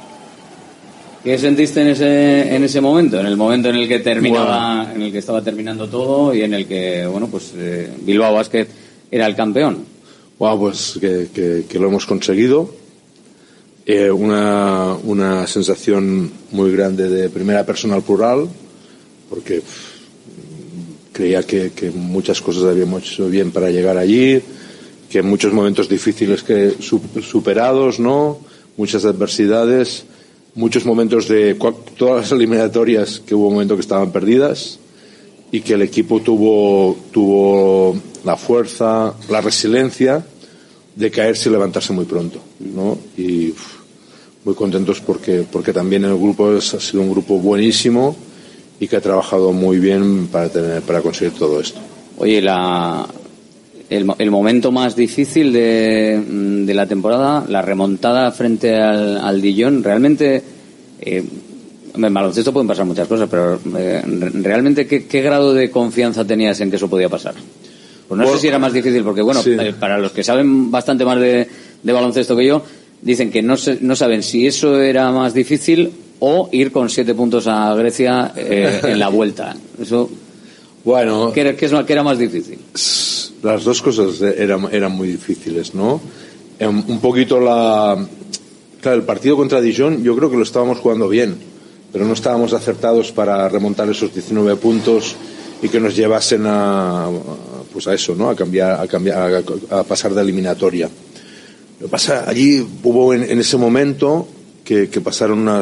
¿Qué sentiste en ese en ese momento? En el momento en el que terminaba, wow. en el que estaba terminando todo y en el que, bueno, pues eh, Bilbao Basket era el campeón. Wow, pues que, que, que lo hemos conseguido. Eh, una, una sensación muy grande de primera persona al plural, porque pff, creía que, que muchas cosas habíamos hecho bien para llegar allí, que muchos momentos difíciles que superados, ¿no? Muchas adversidades, muchos momentos de todas las eliminatorias que hubo un momento que estaban perdidas y que el equipo tuvo tuvo la fuerza, la resiliencia de caerse y levantarse muy pronto, ¿no? Y uf, muy contentos porque porque también el grupo es, ha sido un grupo buenísimo y que ha trabajado muy bien para tener para conseguir todo esto. Oye, la el, el momento más difícil de, de la temporada, la remontada frente al, al Dijon, realmente eh, en baloncesto pueden pasar muchas cosas, pero eh, realmente ¿qué, qué grado de confianza tenías en que eso podía pasar? Pues no bueno, sé si era más difícil, porque bueno, sí. eh, para los que saben bastante más de, de baloncesto que yo, dicen que no, se, no saben si eso era más difícil o ir con siete puntos a Grecia eh, en la vuelta. Eso, bueno, ¿qué era, qué es, qué era más difícil? Las dos cosas eran, eran muy difíciles, ¿no? Un poquito la... Claro, el partido contra Dijon yo creo que lo estábamos jugando bien, pero no estábamos acertados para remontar esos diecinueve puntos y que nos llevasen a, pues a eso, ¿no? A cambiar, a cambiar, a, a pasar de eliminatoria. Lo que pasa, allí hubo en, en ese momento que, que pasaron una...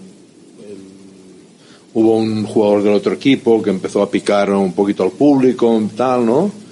Hubo un jugador del otro equipo que empezó a picar un poquito al público y tal, ¿no?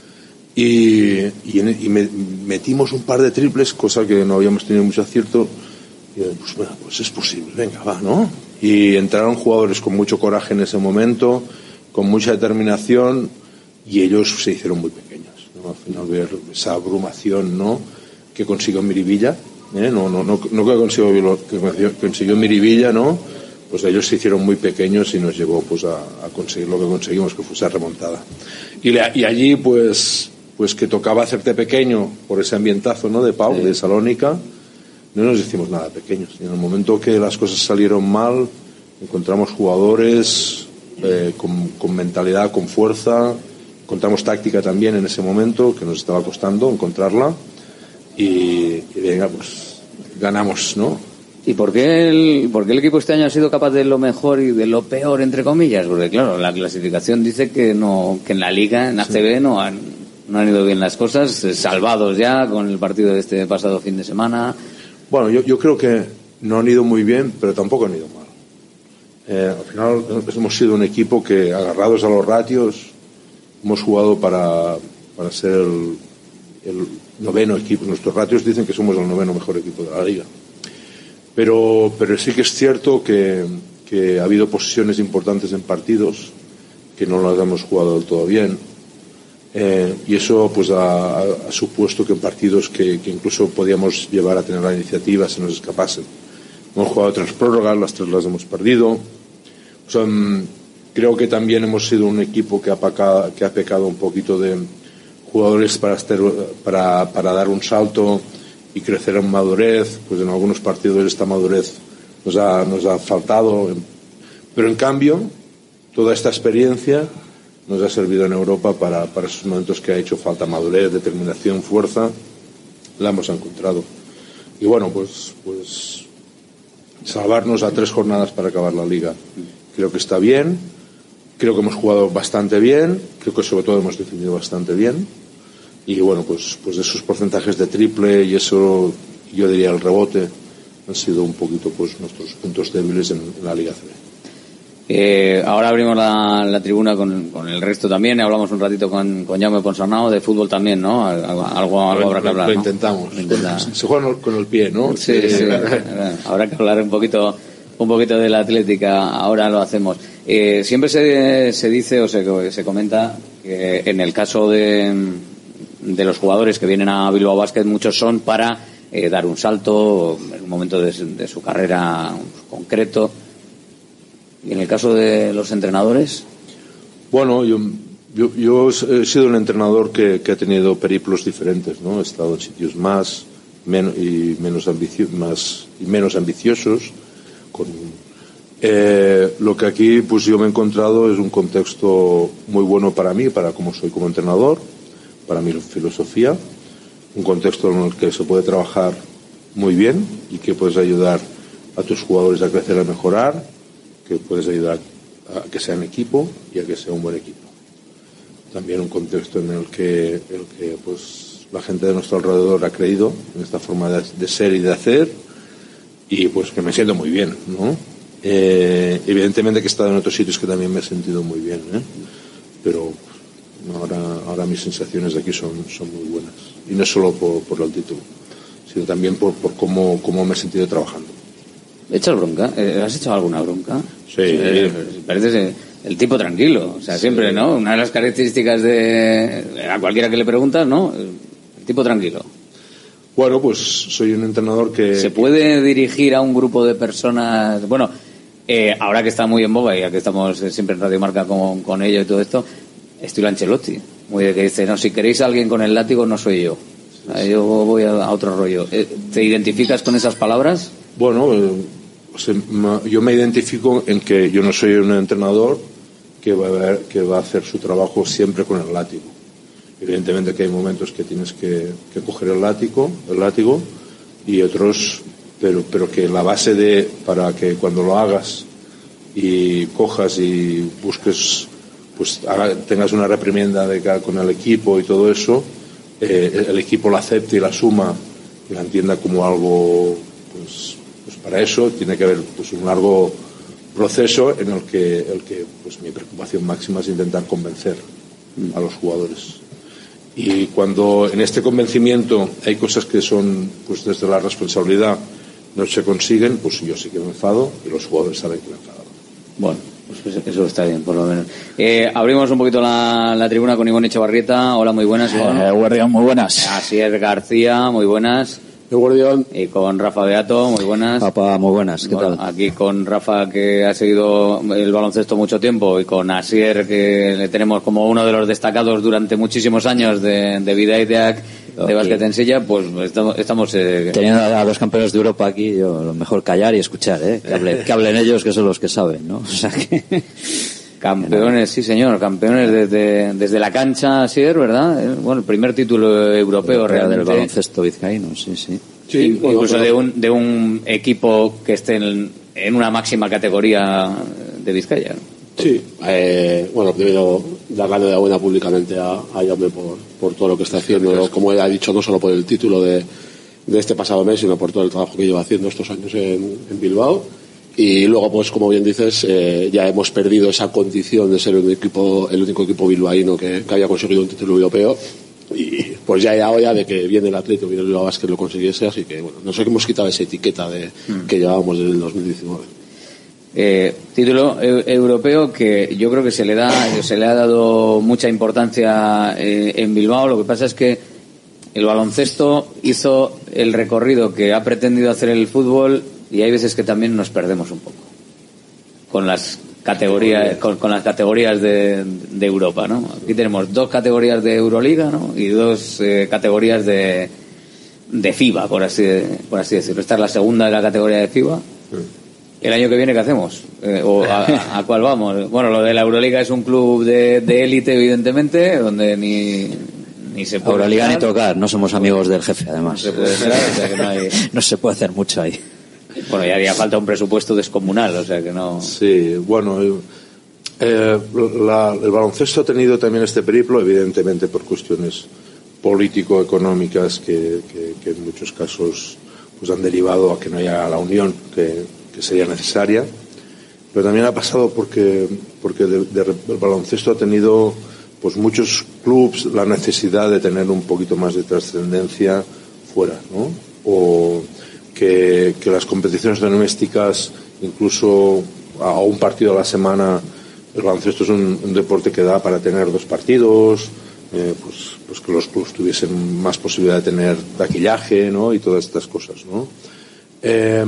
Y, y, en, y me, metimos un par de triples, cosa que no habíamos tenido mucho acierto. Y pues bueno, pues es posible, venga, va, ¿no? Y entraron jugadores con mucho coraje en ese momento, con mucha determinación, y ellos se hicieron muy pequeños, ¿no? Al final ver esa abrumación, ¿no? Que consiguió Miribilla, ¿eh? No, no, no, no que consiguió, que consiguió Miribilla, ¿no? Pues ellos se hicieron muy pequeños y nos llevó pues a, a conseguir lo que conseguimos, que fue esa remontada. Y, le, y allí pues pues que tocaba hacerte pequeño por ese ambientazo, ¿no? De Pau, sí. De Salónica, no nos hicimos nada pequeños. Y en el momento que las cosas salieron mal, encontramos jugadores eh, con, con mentalidad, con fuerza, encontramos táctica también en ese momento, que nos estaba costando encontrarla, y, y venga, pues ganamos, ¿no? ¿Y por qué, el, por qué el equipo este año ha sido capaz de lo mejor y de lo peor, entre comillas? Porque claro, la clasificación dice que no, que en la Liga, en A C B, sí. no han, no han ido bien las cosas, salvados ya con el partido de este pasado fin de semana. Bueno, yo, yo creo que no han ido muy bien, pero tampoco han ido mal. Eh, al final hemos sido un equipo que, agarrados a los ratios, hemos jugado para, para ser el, el noveno equipo. Nuestros ratios dicen que somos el noveno mejor equipo de la Liga. Pero, pero sí que es cierto que, que ha habido posiciones importantes en partidos que no las hemos jugado del todo bien. Eh, y eso pues ha, ha, ha supuesto que en partidos que, que incluso podíamos llevar a tener la iniciativa se nos escapasen. Hemos jugado tres prórrogas, las tres las hemos perdido. O sea, creo que también hemos sido un equipo que ha, pecado, que ha pecado un poquito de jugadores para, estar, para, para dar un salto y crecer en madurez. Pues en algunos partidos esta madurez nos ha, nos ha faltado, pero en cambio toda esta experiencia nos ha servido en Europa para, para esos momentos que ha hecho falta madurez, determinación, fuerza, la hemos encontrado. Y bueno, pues, pues salvarnos a tres jornadas para acabar la Liga creo que está bien, creo que hemos jugado bastante bien, creo que sobre todo hemos defendido bastante bien. Y bueno, pues, pues esos porcentajes de triple y eso, yo diría el rebote, han sido un poquito pues nuestros puntos débiles en, en la Liga C B. Eh, ahora abrimos la, la tribuna con, con el resto también, y hablamos un ratito con, con Jaume Ponsarnau de fútbol también, ¿no? Algo, algo, algo habrá que hablar, lo ¿no? intentamos. Lo intentamos. Se juega con el pie, ¿no? Sí, sí, sí. Habrá que hablar un poquito un poquito de la Atlética, ahora lo hacemos. Eh, siempre se, se dice o se, se comenta que en el caso de de los jugadores que vienen a Bilbao Basket, muchos son para eh, dar un salto en un momento de, de su carrera concreto. ¿Y en el caso de los entrenadores? Bueno, yo, yo, yo he sido un entrenador que, que ha tenido periplos diferentes, ¿no? He estado en sitios más, men, y, menos ambicio, más y menos ambiciosos. Con, eh, lo que aquí pues yo me he encontrado es un contexto muy bueno para mí, para cómo soy como entrenador, para mi filosofía, un contexto en el que se puede trabajar muy bien y que puedes ayudar a tus jugadores a crecer, a mejorar, que puedes ayudar a que sean equipo y a que sea un buen equipo. también un contexto en el que, el que pues, la gente de nuestro alrededor ha creído en esta forma de, de ser y de hacer, y pues que me siento muy bien, ¿no? Eh, evidentemente que he estado en otros sitios que también me he sentido muy bien, ¿eh? Pero ahora, ahora mis sensaciones de aquí son, son muy buenas, y no solo por, por el título, sino también por, por cómo, cómo me he sentido trabajando. ¿Echas bronca? ¿Has hecho alguna bronca? Sí. Eh, pareces el tipo tranquilo, o sea, siempre, sí. ¿no? Una de las características de a cualquiera que le preguntas, ¿no? El tipo tranquilo. Bueno, pues soy un entrenador que... ¿Se puede dirigir a un grupo de personas? Bueno, eh, ahora que está muy en boga, ya que estamos siempre en Radio Marca con, con ello y todo esto, estilo Ancelotti, muy de que dice, no, si queréis a alguien con el látigo, no soy yo. O sea, yo voy a, a otro rollo. ¿Te identificas con esas palabras? Bueno, eh, o sea, yo me identifico en que yo no soy un entrenador que va a ver, que va a hacer su trabajo siempre con el látigo. Evidentemente que hay momentos que tienes que, que coger el látigo, el látigo y otros, pero, pero que la base de, para que cuando lo hagas y cojas y busques, pues haga, tengas una reprimenda de, con el equipo y todo eso, eh, el equipo la acepte y la asuma y la entienda como algo, pues, pues para eso tiene que haber pues un largo proceso en el que, el que pues mi preocupación máxima es intentar convencer a los jugadores. Y cuando en este convencimiento hay cosas que son, pues desde la responsabilidad no se consiguen, pues yo sí que me enfado y los jugadores saben que me he enfadado. Bueno, pues eso está bien, por lo menos. Eh, abrimos un poquito la, la tribuna con Ivonne Echevarrieta. Hola, muy buenas, Ivonne. Eh, Guardián, muy buenas. Asier García, muy buenas. Guardián. Y con Rafa Beato, muy buenas. Papá, muy buenas, ¿qué bueno, tal? Aquí con Rafa, que ha seguido el baloncesto mucho tiempo, y con Asier, que le tenemos como uno de los destacados durante muchísimos años de, de Bidaideac, de okay. Básquet en silla, pues estamos... estamos eh... Teniendo a los campeones de Europa aquí, yo lo mejor callar y escuchar, ¿eh? Que, hable, que hablen ellos, que son los que saben, ¿no? O sea que... Campeones, sí señor, campeones desde, desde la cancha, Asier, ¿verdad? Bueno, el primer título europeo realmente. Del baloncesto vizcaíno, sí, sí. Sí, incluso de un, de un equipo que esté en, en una máxima categoría de Vizcaya, ¿no? Sí, eh, bueno, primero dar la enhorabuena públicamente a, a Jaume por, por todo lo que está haciendo, ¿no? Como ha dicho, no solo por el título de, de este pasado mes, sino por todo el trabajo que lleva haciendo estos años en, en Bilbao. Y luego, pues como bien dices, eh, ya hemos perdido esa condición de ser un equipo, el único equipo bilbaíno que, que había conseguido un título europeo. Y pues ya era hora de que viene el Atlético, viene el Bilbao Basket lo consiguiese, así que bueno, nos hemos quitado esa etiqueta de mm. que llevábamos desde el dos mil diecinueve. Eh, título e- europeo que yo creo que se le da, se le ha dado mucha importancia eh, en Bilbao. Lo que pasa es que el baloncesto hizo el recorrido que ha pretendido hacer el fútbol, y hay veces que también nos perdemos un poco con las categorías con, con las categorías de, de Europa, ¿no? Aquí tenemos dos categorías de Euroliga, ¿no? Y dos eh, categorías de de FIBA, por así por así decirlo. Esta es la segunda de la categoría de FIBA. El año que viene, ¿qué hacemos? Eh, ¿O a, a cuál vamos? Bueno, lo de la Euroliga es un club de de élite, evidentemente, donde ni ni se puede Euroliga ni tocar, no somos amigos del jefe, además. No se puede entrar, o sea que no hay... no se puede hacer mucho ahí. Bueno, ya haría falta un presupuesto descomunal, o sea que no... Sí, bueno, eh, la, el baloncesto ha tenido también este periplo, evidentemente por cuestiones político-económicas que, que, que en muchos casos pues han derivado a que no haya la unión que, que sería necesaria, pero también ha pasado porque, porque de, de, el baloncesto ha tenido pues muchos clubs la necesidad de tener un poquito más de trascendencia fuera, ¿no? O... Que, que las competiciones domésticas, incluso a un partido a la semana, el baloncesto es un, un deporte que da para tener dos partidos, eh, pues, pues que los clubes tuviesen más posibilidad de tener taquillaje, ¿no? Y todas estas cosas, ¿no? Eh,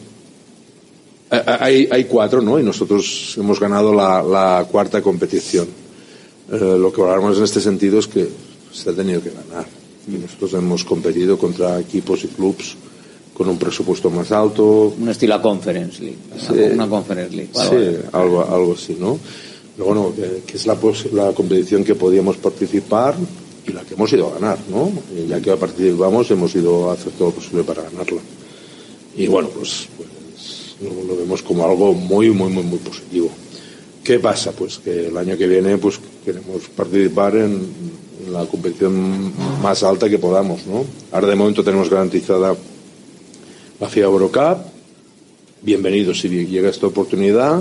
hay, hay cuatro, ¿no? Y nosotros hemos ganado la, la cuarta competición. Eh, lo que hablamos en este sentido es que se ha tenido que ganar. Y nosotros hemos competido contra equipos y clubes con un presupuesto más alto. Un estilo a Conference League. Sí, una Conference League. Sí, vale. algo, algo así, ¿no? Pero bueno, que, que es la, la competición que podíamos participar y la que hemos ido a ganar, ¿no? Y ya que participamos, hemos ido a hacer todo lo posible para ganarla. Y bueno, pues, pues lo, lo vemos como algo muy, muy, muy, muy positivo. ¿Qué pasa? Pues que el año que viene pues queremos participar en, en la competición más alta que podamos, ¿no? Ahora de momento tenemos garantizada la FIBA Eurocup. Bienvenido si llega esta oportunidad,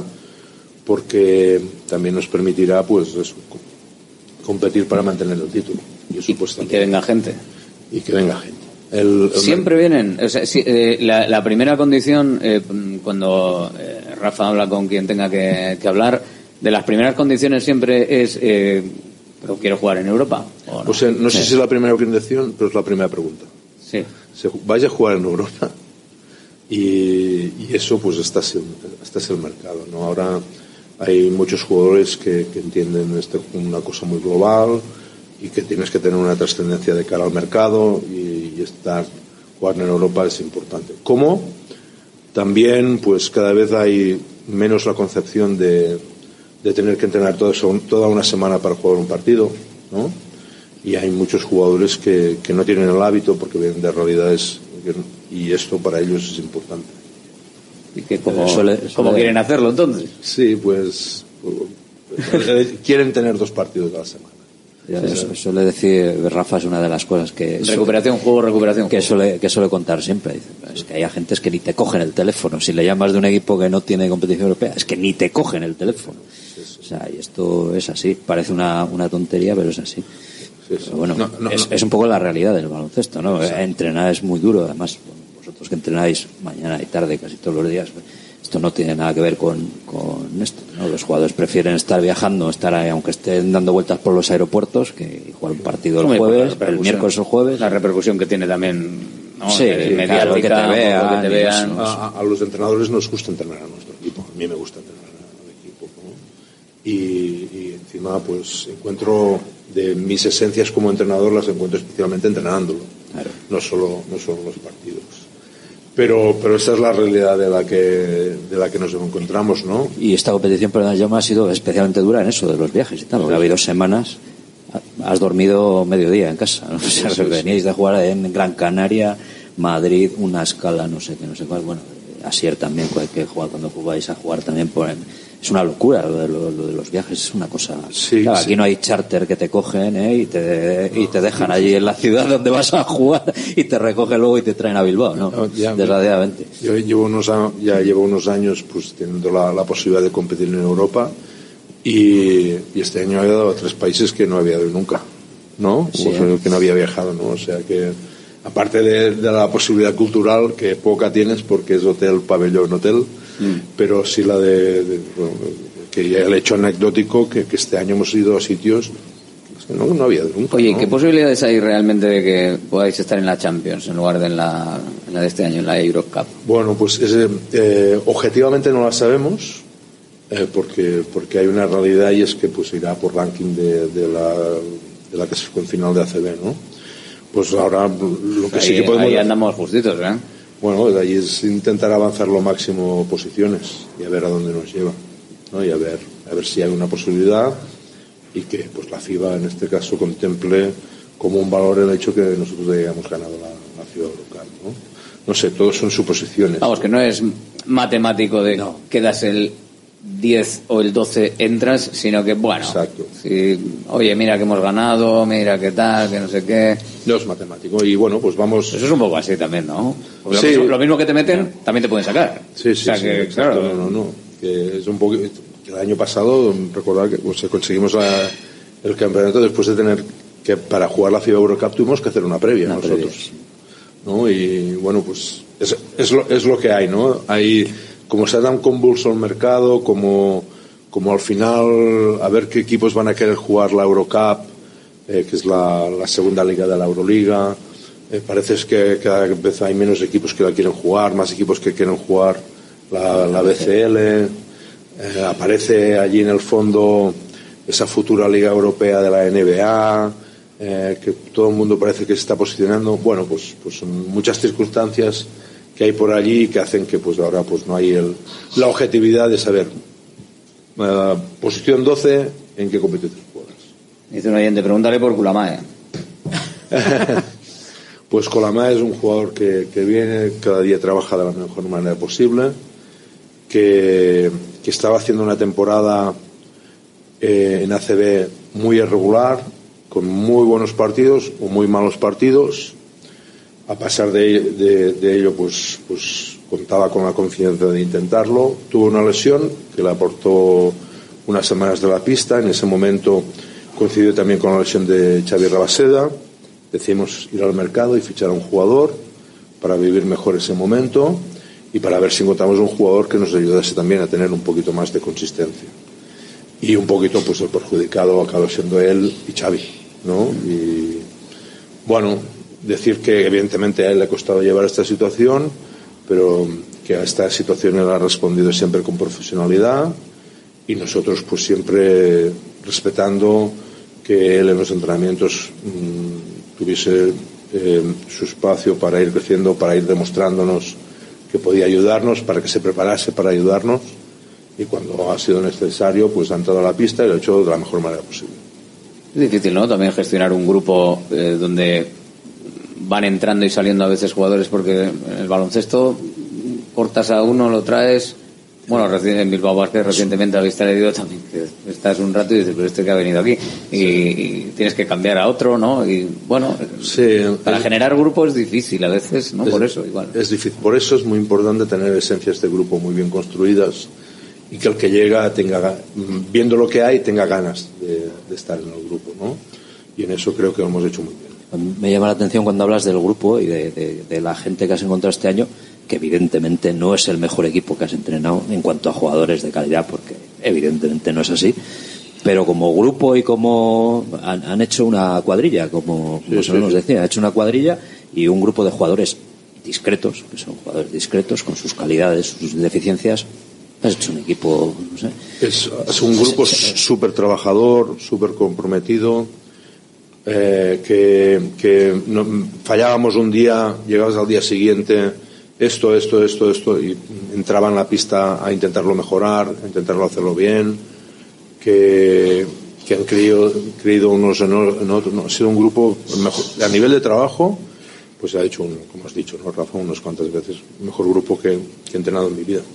porque también nos permitirá pues eso, competir para mantener el título. Y, eso, pues, y que venga gente. Y que venga gente. El, el Siempre vienen. O sea, si, eh, la, la primera condición, eh, cuando eh, Rafa habla con quien tenga que, que hablar, de las primeras condiciones siempre es, eh, ¿pero quiero jugar en Europa? ¿O no? Pues, eh, no sé sí. si es la primera condición, pero es la primera pregunta. Sí. Se, vaya a jugar en Europa. Y, y eso pues este es el, este es el mercado, ¿no? Ahora hay muchos jugadores que, que entienden esto como una cosa muy global y que tienes que tener una trascendencia de cara al mercado, y, y estar jugar en Europa es importante. ¿Cómo? También pues cada vez hay menos la concepción de, de tener que entrenar todo eso, toda una semana para jugar un partido, ¿no? Y hay muchos jugadores que, que no tienen el hábito porque vienen de realidades, y esto para ellos es importante. ¿Y que cómo, suele, suele... ¿Cómo quieren hacerlo entonces? Sí, pues quieren tener dos partidos a la semana. Ya, sí, suele decir, Rafa, es una de las cosas que... Recuperación, juego, recuperación. Que suele, que suele contar siempre. Dice, es que hay agentes que ni te cogen el teléfono. Si le llamas de un equipo que no tiene competición europea, es que ni te cogen el teléfono. Sí, sí. O sea, y esto es así. Parece una, una tontería, pero es así. Sí, sí. Pero bueno, no, no, es, no. es un poco la realidad del baloncesto, ¿no? Sí. Entrenar es muy duro, además, vosotros que entrenáis mañana y tarde casi todos los días, esto no tiene nada que ver con, con esto, ¿no? Los jugadores prefieren estar viajando, estar ahí, aunque estén dando vueltas por los aeropuertos, que jugar un partido el jueves, el miércoles o el jueves. La repercusión que tiene también, ¿no? Sí, mediática, claro, que te vean, que te vean. Eso, eso. A, a los entrenadores nos gusta entrenar a nuestro equipo, a mí me gusta entrenar al equipo, ¿no? Y, y encima pues encuentro de mis esencias como entrenador, las encuentro especialmente entrenándolo, claro. no solo no solo los partidos. Pero, pero esta es la realidad de la que, de la que nos encontramos, ¿no? Y esta competición, perdón, Jaume, ha sido especialmente dura en eso de los viajes y tal, porque sí. Ha habido semanas, has dormido mediodía en casa, ¿no? O sea, sí, sí, veníais sí. de jugar en Gran Canaria, Madrid, una escala, no sé qué, no sé cuál, bueno, Asier también, que juega cuando jugáis a jugar también por el, es una locura lo de, lo, lo de los viajes, es una cosa. Sí, claro, sí. Aquí no hay charter que te cogen, ¿eh? y te y te dejan allí en la ciudad donde vas a jugar y te recogen luego y te traen a Bilbao, ¿no? no ya, desgraciadamente. Yo llevo unos ya llevo unos años pues teniendo la, la posibilidad de competir en Europa y, y este año he dado a tres países que no había ido nunca, ¿no? Sí, ¿eh? Que no había viajado, ¿no? O sea que aparte de, de la posibilidad cultural que poca tienes porque es hotel, pabellón, hotel. Mm. Pero sí la de, de bueno, que ya el hecho anecdótico que, que este año hemos ido a sitios que no, no había nunca. Oye, ¿no? ¿qué posibilidades hay realmente de que podáis estar en la Champions en lugar de en la, en la de este año, en la Eurocup? Bueno, pues ese, eh, objetivamente no la sabemos eh, porque porque hay una realidad y es que pues irá por ranking de, de la de la clasificación final de A C B, ¿no? Pues ahora lo que ahí, sí que podemos ahí andamos justitos, ¿eh? Bueno, de ahí es intentar avanzar lo máximo posiciones y a ver a dónde nos lleva, ¿no? Y a ver, a ver si hay una posibilidad y que pues la FIBA en este caso contemple como un valor el hecho que nosotros hayamos ganado la, la FIBA local, ¿no? No sé, todos son suposiciones. Vamos, que no es matemático de no. Quedas el diez o el doce entras, sino que, bueno, exacto. Si, oye, mira que hemos ganado, mira que tal, que no sé qué. No es matemático y bueno, pues vamos... Eso es un poco así también, ¿no? Porque sí. lo, mismo, lo mismo que te meten, también te pueden sacar. Sí, sí, o sea, sí, que, exacto. Claro. No, no, no. Que es un poco... El año pasado, recordar que pues, conseguimos la, el campeonato después de tener que, para jugar la FIBA Eurocup tuvimos que hacer una previa una nosotros. Previa. ¿No? Y bueno, pues es, es, lo, es lo que hay, ¿no? Hay, como se ha tan convulso el mercado, como... como al final a ver qué equipos van a querer jugar la Eurocup, eh, que es la, la segunda liga de la Euroliga. Eh, parece que cada vez hay menos equipos que la quieren jugar, más equipos que quieren jugar la, la B C L. Eh, aparece allí en el fondo esa futura liga europea de la N B A, eh, que todo el mundo parece que se está posicionando. Bueno, pues, pues son muchas circunstancias que hay por allí que hacen que pues ahora pues no hay el, la objetividad de saber Uh, posición doce, ¿en qué competición juegas? Dice un oyente, pregúntale por Kulamae. Pues Kulamae es un jugador que, que viene, cada día trabaja de la mejor manera posible, que, que estaba haciendo una temporada eh, en A C B muy irregular, con muy buenos partidos o muy malos partidos. A pesar de, de, de ello, pues, pues contaba con la confianza de intentarlo. Tuvo una lesión que le aportó unas semanas de la pista. En ese momento coincidió también con la lesión de Xavi Rabaseda. Decidimos ir al mercado y fichar a un jugador para vivir mejor ese momento y para ver si encontramos un jugador que nos ayudase también a tener un poquito más de consistencia. Y un poquito, pues el perjudicado acabó siendo él y Xavi, ¿no? Y bueno, decir que evidentemente a él le ha costado llevar esta situación, pero que a esta situación él ha respondido siempre con profesionalidad y nosotros pues siempre respetando que él en los entrenamientos mmm, tuviese eh, su espacio para ir creciendo, para ir demostrándonos que podía ayudarnos, para que se preparase para ayudarnos, y cuando ha sido necesario pues ha entrado a la pista y lo ha hecho de la mejor manera posible. Es difícil, ¿no? También gestionar un grupo eh, donde van entrando y saliendo a veces jugadores, porque en el baloncesto cortas a uno, lo traes. Bueno, en Bilbao Basket recientemente habéis traído también, que estás un rato y dices, pero este que ha venido aquí, y, y tienes que cambiar a otro, ¿no? Y bueno, sí, para es, generar grupo es difícil a veces, ¿no? Es, por eso, igual. Es difícil, por eso es muy importante tener esencias de grupo muy bien construidas y que el que llega tenga, viendo lo que hay, tenga ganas de, de estar en el grupo, ¿no? Y en eso creo que lo hemos hecho muy bien. Me llama la atención cuando hablas del grupo y de, de, de la gente que has encontrado este año, que evidentemente no es el mejor equipo que has entrenado en cuanto a jugadores de calidad, porque evidentemente no es así, pero como grupo y como han, han hecho una cuadrilla, como, como sí, se nos sí. decía, ha hecho una cuadrilla y un grupo de jugadores discretos, que son jugadores discretos con sus calidades, sus deficiencias. Has hecho un equipo, no sé. Es, es un grupo súper trabajador, súper comprometido. Eh, que, que no, fallábamos un día, llegabas al día siguiente, esto, esto, esto, esto, y entraba en la pista a intentarlo mejorar, a intentarlo hacerlo bien, que, que han creído, creído unos en otros. No, ha sido un grupo mejor, a nivel de trabajo, pues se ha hecho, un, como has dicho, ¿no, Rafa? Unas cuantas veces, el mejor grupo que, que he entrenado en mi vida.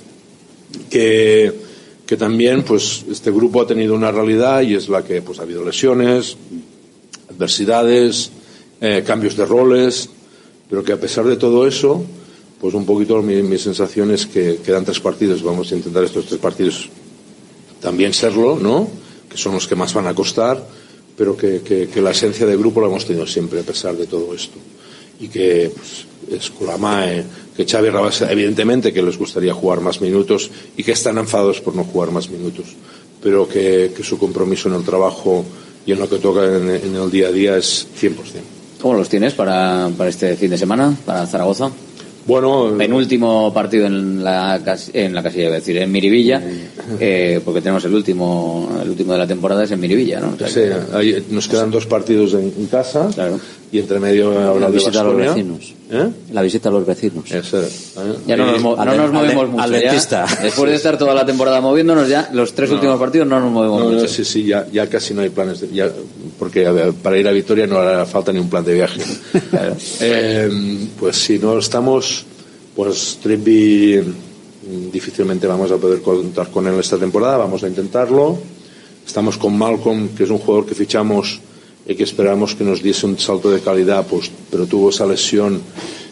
Que, que también, pues, este grupo ha tenido una realidad y es la que, pues, ha habido lesiones, adversidades, eh, cambios de roles, pero que a pesar de todo eso, pues un poquito mi, mi sensación es que quedan tres partidos, vamos a intentar estos tres partidos también serlo, ¿no? Que son los que más van a costar, pero que, que, que la esencia del grupo la hemos tenido siempre a pesar de todo esto. Y que pues, es Kulamae, que Xavi Rabaseda, evidentemente que les gustaría jugar más minutos y que están enfadados por no jugar más minutos, pero que, que su compromiso en el trabajo y en lo que toca en, en el día a día es cien por ciento. ¿Cómo los tienes para, para este fin de semana, para Zaragoza? Bueno, penúltimo partido en la en la casilla, iba a decir, en Miribilla, eh, porque tenemos el último el último de la temporada es en Miribilla, ¿no? O sea, sí, que, ahí nos quedan dos partidos en, en casa, claro. Y entre medio habrá la de visita Baskonia. a los vecinos. ¿Eh? La visita a los vecinos. Eso, ¿eh? Ya no nos, mo- no nos movemos mucho. Al ya. dentista. Después de estar toda la temporada moviéndonos, ya los tres No. últimos partidos no nos movemos No, mucho. no, sí, sí, ya, ya casi no hay planes, de, ya, porque a ver, para ir a Vitoria no hará falta ni un plan de viaje. Claro. eh, pues si no estamos, pues Trippi difícilmente vamos a poder contar con él esta temporada, vamos a intentarlo. Estamos con Malcolm, que es un jugador que fichamos y que esperamos que nos diese un salto de calidad, pues, pero tuvo esa lesión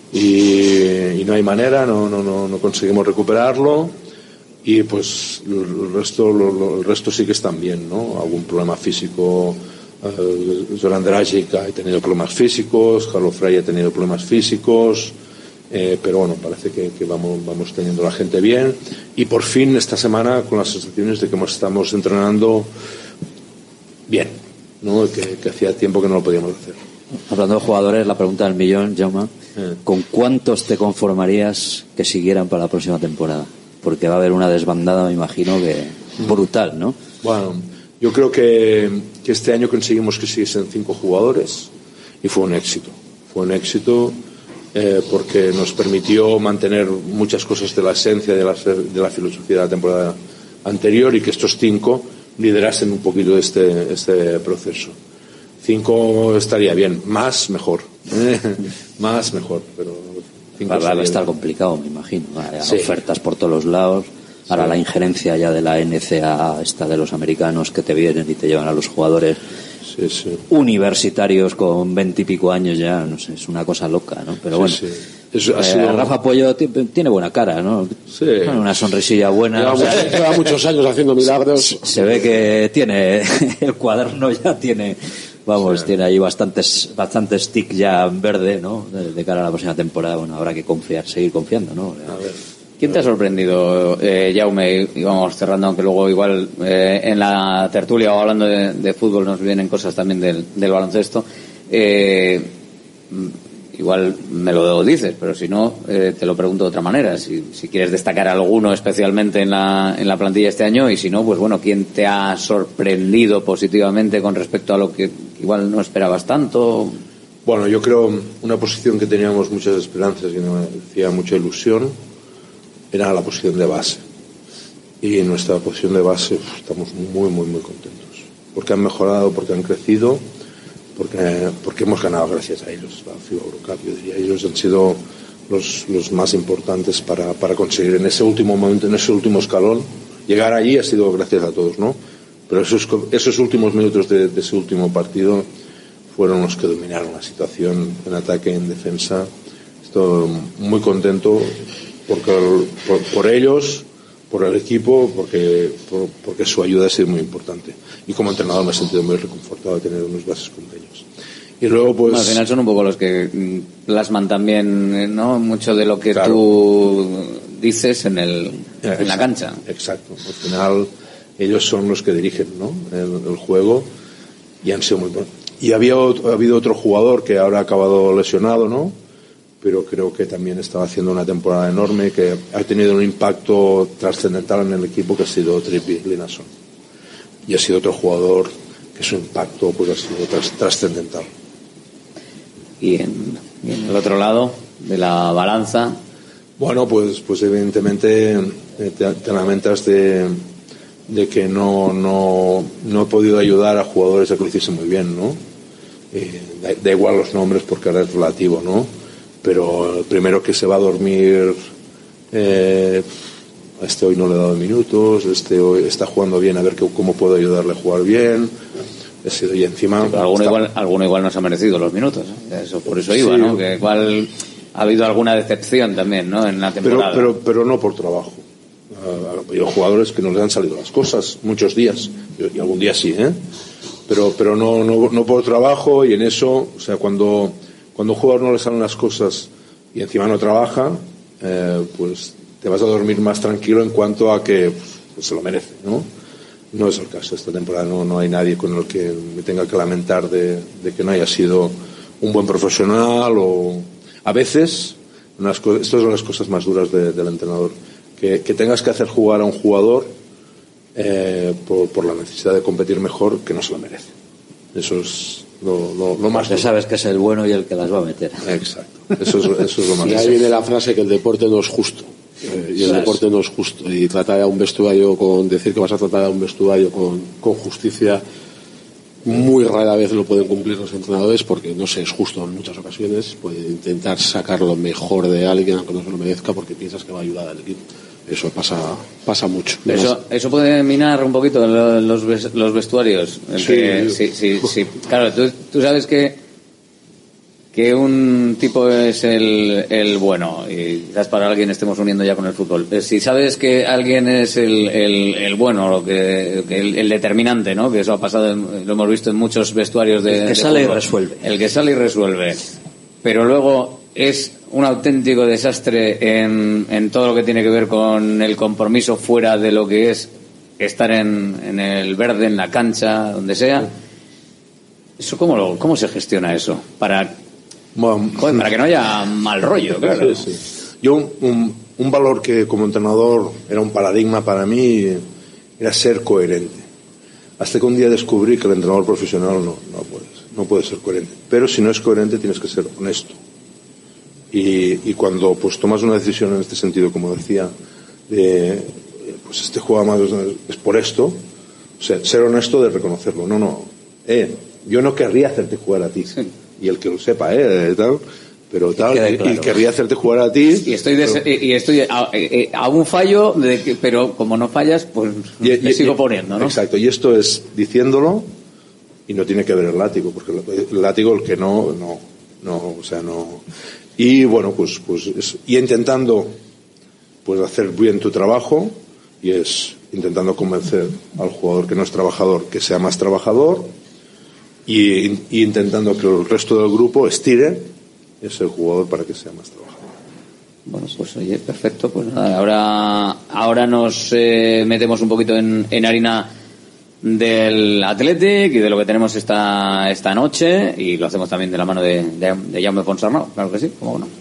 y, y no hay manera, no, no, no, no conseguimos recuperarlo. Y pues el resto, lo, lo, el resto sí que están bien, ¿no? Algún problema físico, uh, Zoran Dragic ha tenido problemas físicos, Carlo Frey ha tenido problemas físicos, eh, pero bueno, parece que, que vamos, vamos teniendo la gente bien. Y por fin esta semana con las sensaciones de que estamos entrenando bien, ¿no? Que, que hacía tiempo que no lo podíamos hacer. Hablando de jugadores, la pregunta del millón, Jaume, Eh. ¿con cuántos te conformarías que siguieran para la próxima temporada? Porque va a haber una desbandada, me imagino, que brutal, ¿no? Bueno, yo creo que, que este año conseguimos que siguiesen cinco jugadores y fue un éxito. Fue un éxito eh, porque nos permitió mantener muchas cosas de la esencia de la, de la filosofía de la temporada anterior y que estos cinco liderasen un poquito este, este proceso. Cinco estaría bien, más mejor, más mejor, pero cinco Va, va a estaría estar bien. complicado, me imagino. Hay Sí. ofertas por todos los lados. Ahora sí. La injerencia ya de la N C A A, esta de los americanos que te vienen y te llevan a los jugadores sí, sí. universitarios con veintipico años ya, no sé, es una cosa loca, ¿no? Pero bueno, sí, sí. Eso ha eh, sido... Rafa Pollo tiene buena cara, ¿no? Sí. Una sonrisilla buena. Lleva, o sea, muchos, lleva muchos años haciendo milagros. Se ve que tiene el cuaderno ya tiene, vamos, sí. tiene ahí bastantes bastantes tic ya en verde, ¿no? De, de cara a la próxima temporada. Bueno, habrá que confiar, seguir confiando, ¿no? A ver. ¿Quién te ha sorprendido, eh, Jaume? Y vamos cerrando, aunque luego igual eh, en la tertulia o hablando de, de fútbol nos vienen cosas también del, del baloncesto. Eh, igual me lo dices, pero si no, eh, te lo pregunto de otra manera. Si, si quieres destacar alguno especialmente en la, en la plantilla este año, y si no, pues bueno, ¿quién te ha sorprendido positivamente con respecto a lo que igual no esperabas tanto? Bueno, yo creo una posición que teníamos muchas esperanzas y nos hacía mucha ilusión era la posición de base. Y en nuestra posición de base uf, estamos muy, muy, muy contentos. Porque han mejorado, porque han crecido, porque, porque hemos ganado gracias a ellos. La FIBA Eurocup, yo diría, ellos han sido los, los más importantes para, para conseguir en ese último momento, en ese último escalón. Llegar allí ha sido gracias a todos, ¿no? Pero esos, esos últimos minutos de, de ese último partido fueron los que dominaron la situación en ataque, en defensa. Estoy muy contento porque, por, por ellos, por el equipo, porque, por, porque su ayuda ha sido muy importante. Y como entrenador me he sentido muy reconfortado de tener unos bases como ellos. Y luego, pues... Bueno, al final son un poco los que plasman también, ¿no?, mucho de lo que claro. tú dices en, el, exacto, en la cancha. Exacto. Al final, ellos son los que dirigen, ¿no?, el, el juego, y han sido muy buenos. Y había ha habido otro jugador que ahora ha acabado lesionado, ¿no?, pero creo que también estaba haciendo una temporada enorme, que ha tenido un impacto trascendental en el equipo, que ha sido Trippi Linnason. Y ha sido otro jugador que su impacto pues ha sido tras, trascendental. Y en, y en el otro lado de la balanza, bueno, pues pues evidentemente te, te lamentas de, de que no, no, no he podido ayudar a jugadores a que lo hiciesen muy bien, ¿no? Eh, da, da igual los nombres porque ahora es relativo, ¿no? Pero el primero que se va a dormir, eh, este hoy no le he dado minutos, este hoy está jugando bien, a ver que, cómo puedo ayudarle a jugar bien. He sido, y encima, sí, alguno, igual, alguno igual no se ha merecido los minutos, ¿eh? Eso, por eso iba, sí, ¿no? Que igual ha habido alguna decepción también, ¿no?, en la temporada. Pero, pero, pero no por trabajo. Uh, ha habido jugadores que no les han salido las cosas muchos días, y algún día sí, ¿eh? Pero, pero no, no, no por trabajo, y en eso, o sea, cuando... Cuando a un jugador no le salen las cosas y encima no trabaja, eh, pues te vas a dormir más tranquilo en cuanto a que pues, se lo merece, ¿no? No es el caso. Esta temporada no, no hay nadie con el que me tenga que lamentar de, de que no haya sido un buen profesional o... A veces, unas cosas, estas son las cosas más duras de, del entrenador, que, que tengas que hacer jugar a un jugador eh, por, por la necesidad de competir mejor, que no se lo merece. Eso es... Lo, lo, lo más ya sabes que es el bueno y el que las va a meter. Exacto, eso es, eso es lo más. Y ahí viene la frase que el deporte no es justo, eh, y el deporte no es justo, y tratar a un vestuario con decir que vas a tratar a un vestuario con, con justicia, muy rara vez lo pueden cumplir los entrenadores, porque no se es justo en muchas ocasiones. Puede intentar sacar lo mejor de alguien aunque no se lo merezca porque piensas que va a ayudar al equipo. Eso pasa pasa mucho. Eso eso puede minar un poquito los los vestuarios. Sí, que, sí, sí, sí. Claro, tú, tú sabes que que un tipo es el, el bueno, y quizás para alguien estemos uniendo ya con el fútbol. Si sabes que alguien es el, el, el bueno, lo que el, el determinante, ¿no? Que eso ha pasado, en, lo hemos visto en muchos vestuarios de... El que de sale fútbol. y resuelve. El que sale y resuelve. Pero luego es un auténtico desastre en, en todo lo que tiene que ver con el compromiso fuera de lo que es estar en, en el verde, en la cancha, donde sea. ¿Eso cómo, lo, cómo se gestiona eso? Para, bueno, joder, para que no haya mal rollo, claro. Sí, sí. Yo, un, un valor que como entrenador era un paradigma para mí era ser coherente. Hasta que un día descubrí que el entrenador profesional no, no puedes, no puede ser coherente. Pero si no es coherente tienes que ser honesto. Y, y cuando pues tomas una decisión en este sentido, como decía, de pues este juego más es por esto, o sea, ser honesto de reconocerlo. No, no, eh, yo no querría hacerte jugar a ti. Sí. Y el que lo sepa, eh, tal, pero tal, y, claro. y querría hacerte jugar a ti. Y estoy, des, pero... y estoy a, a un fallo, de que, pero como no fallas, pues y, te y, sigo y, poniendo, ¿no? Exacto, y esto es diciéndolo, y no tiene que ver el látigo, porque el látigo, el que no, no, no, o sea, no. Y bueno, pues, pues, es, y intentando, pues hacer bien tu trabajo, y es intentando convencer al jugador que no es trabajador que sea más trabajador, y, y intentando que el resto del grupo estire ese jugador para que sea más trabajador. Bueno, pues oye, perfecto, pues nada, ahora, ahora nos eh, metemos un poquito en, en harina del Athletic y de lo que tenemos esta esta noche, y lo hacemos también de la mano de, de, de Jaume Ponsarnau, claro que sí, cómo no.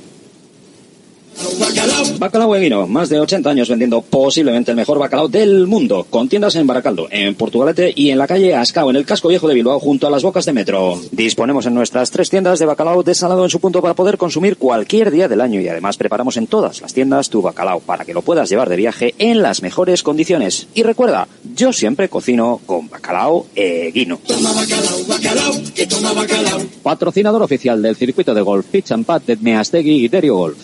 Bacalao Eguino, más de ochenta años vendiendo posiblemente el mejor bacalao del mundo, con tiendas en Baracaldo, en Portugalete y en la calle Ascao, en el casco viejo de Bilbao, junto a las bocas de metro. Disponemos en nuestras tres tiendas de bacalao desalado en su punto para poder consumir cualquier día del año, y además preparamos en todas las tiendas tu bacalao para que lo puedas llevar de viaje en las mejores condiciones. Y recuerda, yo siempre cocino con Bacalao Eguino. Toma bacalao, bacalao, que toma bacalao. Patrocinador oficial del circuito de golf Pitch and Putt de Meastegui y Derio Golf.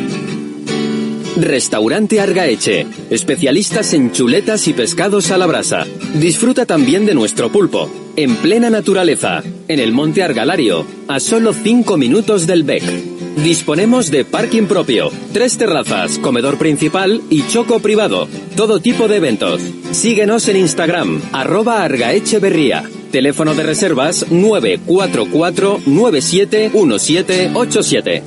Restaurante Argaeche, especialistas en chuletas y pescados a la brasa. Disfruta también de nuestro pulpo, en plena naturaleza, en el Monte Argalario, a solo cinco minutos del Bec. Disponemos de parking propio, tres terrazas, comedor principal y choco privado. Todo tipo de eventos. Síguenos en Instagram, arroba argaecheverría. Teléfono de reservas nueve cuatro cuatro nueve siete uno siete ocho siete.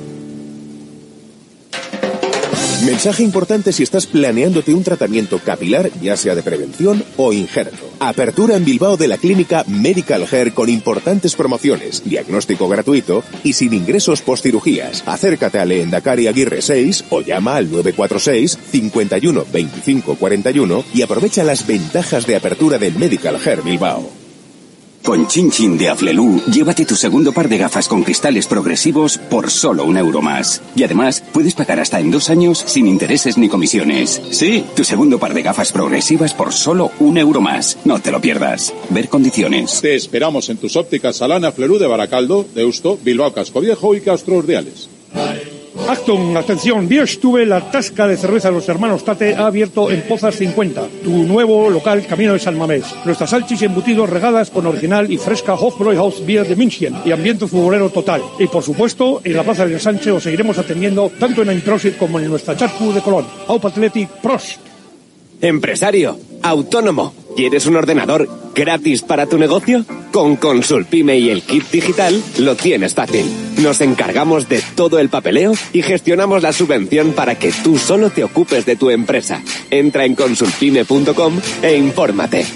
Mensaje importante si estás planeándote un tratamiento capilar, ya sea de prevención o injerto. Apertura en Bilbao de la clínica Medical Hair con importantes promociones, diagnóstico gratuito y sin ingresos postcirugías. Acércate a Lehendakari Aguirre seis o llama al nueve cuatro seis, cinco uno, veinticinco cuarenta y uno y aprovecha las ventajas de apertura del Medical Hair Bilbao. Con Chin Chin de Aflelu, llévate tu segundo par de gafas con cristales progresivos por solo un euro más. Y además, puedes pagar hasta en dos años sin intereses ni comisiones. Sí, tu segundo par de gafas progresivas por solo un euro más. No te lo pierdas. Ver condiciones. Te esperamos en tus ópticas Salana Aflelu de Baracaldo, Deusto, Bilbao Casco Viejo y Castro Urdiales. Acton, atención, Bierstube, la tasca de cerveza de los hermanos Tate ha abierto en Pozas cincuenta, tu nuevo local Camino de San Mamés. Nuestras salchis y embutidos regadas con original y fresca Hofbräuhaus Bier de München y ambiente futbolero total. Y por supuesto, en la Plaza del Ensanche os seguiremos atendiendo tanto en Einprosit como en nuestra Charcu de Colón. Aupa Athletic, Prost. Empresario, autónomo, ¿quieres un ordenador gratis para tu negocio? Con Consulpime y el kit digital lo tienes fácil. Nos encargamos de todo el papeleo y gestionamos la subvención para que tú solo te ocupes de tu empresa. Entra en consulpime punto com e infórmate.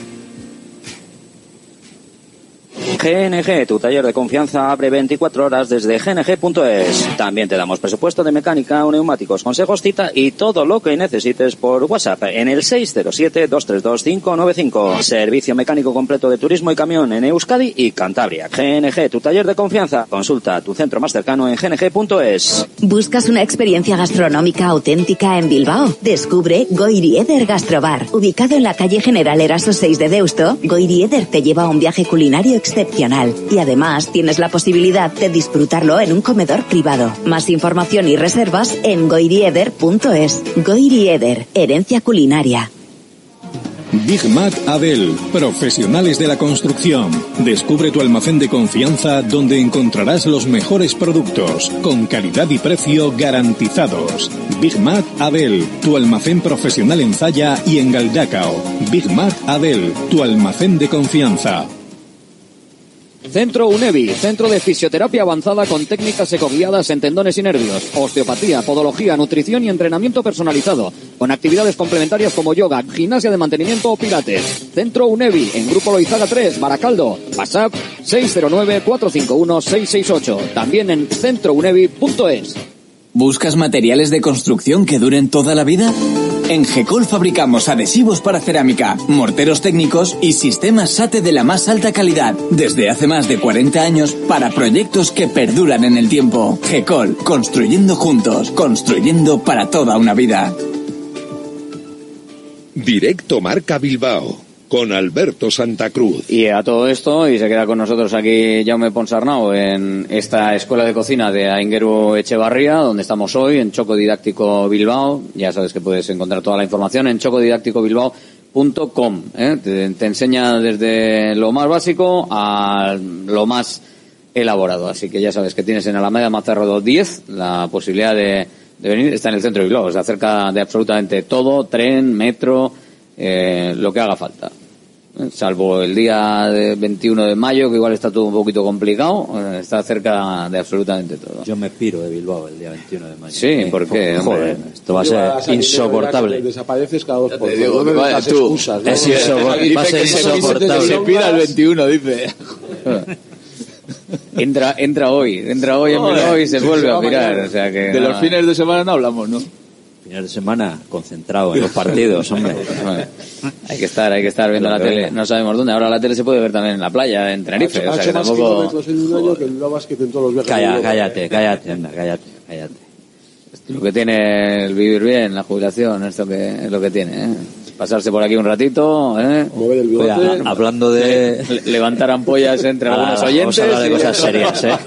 G N G, tu taller de confianza, abre veinticuatro horas desde g n g punto es. También te damos presupuesto de mecánica o neumáticos, consejos, cita y todo lo que necesites por WhatsApp en el seis cero siete, dos tres dos, cinco nueve cinco. Servicio mecánico completo de turismo y camión en Euskadi y Cantabria. G N G, tu taller de confianza. Consulta tu centro más cercano en g n g punto es. ¿Buscas una experiencia gastronómica auténtica en Bilbao? Descubre Goirieder Gastrobar. Ubicado en la calle General Eraso seis de Deusto, Goirieder te lleva a un viaje culinario excepcional. Y además tienes la posibilidad de disfrutarlo en un comedor privado. Más información y reservas en goirieder punto es. Goirieder, herencia culinaria. Big Mac Abel, profesionales de la construcción. Descubre tu almacén de confianza donde encontrarás los mejores productos, con calidad y precio garantizados. Big Mac Abel, tu almacén profesional en Zalla y en Galdacao. Big Mac Abel, tu almacén de confianza. Centro UNEVI, centro de fisioterapia avanzada con técnicas ecoguiadas en tendones y nervios, osteopatía, podología, nutrición y entrenamiento personalizado, con actividades complementarias como yoga, gimnasia de mantenimiento o pilates. Centro UNEVI, en Grupo Loizaga tres, Baracaldo. WhatsApp seis cero nueve, cuatro cinco uno, seis seis ocho. También en centro unevi punto es. ¿Buscas materiales de construcción que duren toda la vida? En Gecol fabricamos adhesivos para cerámica, morteros técnicos y sistemas SATE de la más alta calidad, desde hace más de cuarenta años para proyectos que perduran en el tiempo. Gecol, construyendo juntos, construyendo para toda una vida. Directo Marca Bilbao. con Alberto Santa Cruz. Y a todo esto, y se queda con nosotros aquí Jaume Ponsarnau en esta escuela de cocina de Aingeru Echevarría, donde estamos hoy, en Choco Didáctico Bilbao. Ya sabes que puedes encontrar toda la información en choco didáctico bilbao punto com. ¿eh? Te, te enseña desde lo más básico a lo más elaborado. Así que ya sabes que tienes en Alameda Mazarrodo diez la posibilidad de, de venir. Está en el centro de Bilbao, está cerca de absolutamente todo, tren, metro, eh, lo que haga falta. Salvo el día de veintiuno de mayo, que igual está todo un poquito complicado, eh, está cerca de absolutamente todo. Yo me piro de Bilbao el día veintiuno de mayo. Sí, ¿por qué? Joder, esto va a ser insoportable. Desapareces cada dos por digo, no me vale, das tú. excusas, ¿no? Es insopor- va a ser insoportable. Se pira el veintiuno, dice. Entra, entra hoy, entra hoy en Bilbao y se vuelve a mirar, o sea que... De los fines de semana no hablamos, ¿no? Fines de semana concentrado en los partidos, hombre. Hay que estar, hay que estar viendo la tele. No sabemos dónde. Ahora la tele se puede ver también en la playa, en Tenerife. Ha O sea hecho que más tampoco... kilómetros en un año que el Bilbao Basket en todos los viajes. Calla, cállate, cállate, anda, cállate, cállate. Lo que tiene el vivir bien, la jubilación, esto que es lo que tiene, ¿eh? Pasarse por aquí un ratito, ¿eh? Mover el bigote. Oye, hablando de... Le- levantar ampollas entre Ahora, algunos oyentes. Vamos a hablar de y- cosas serias, ¿eh?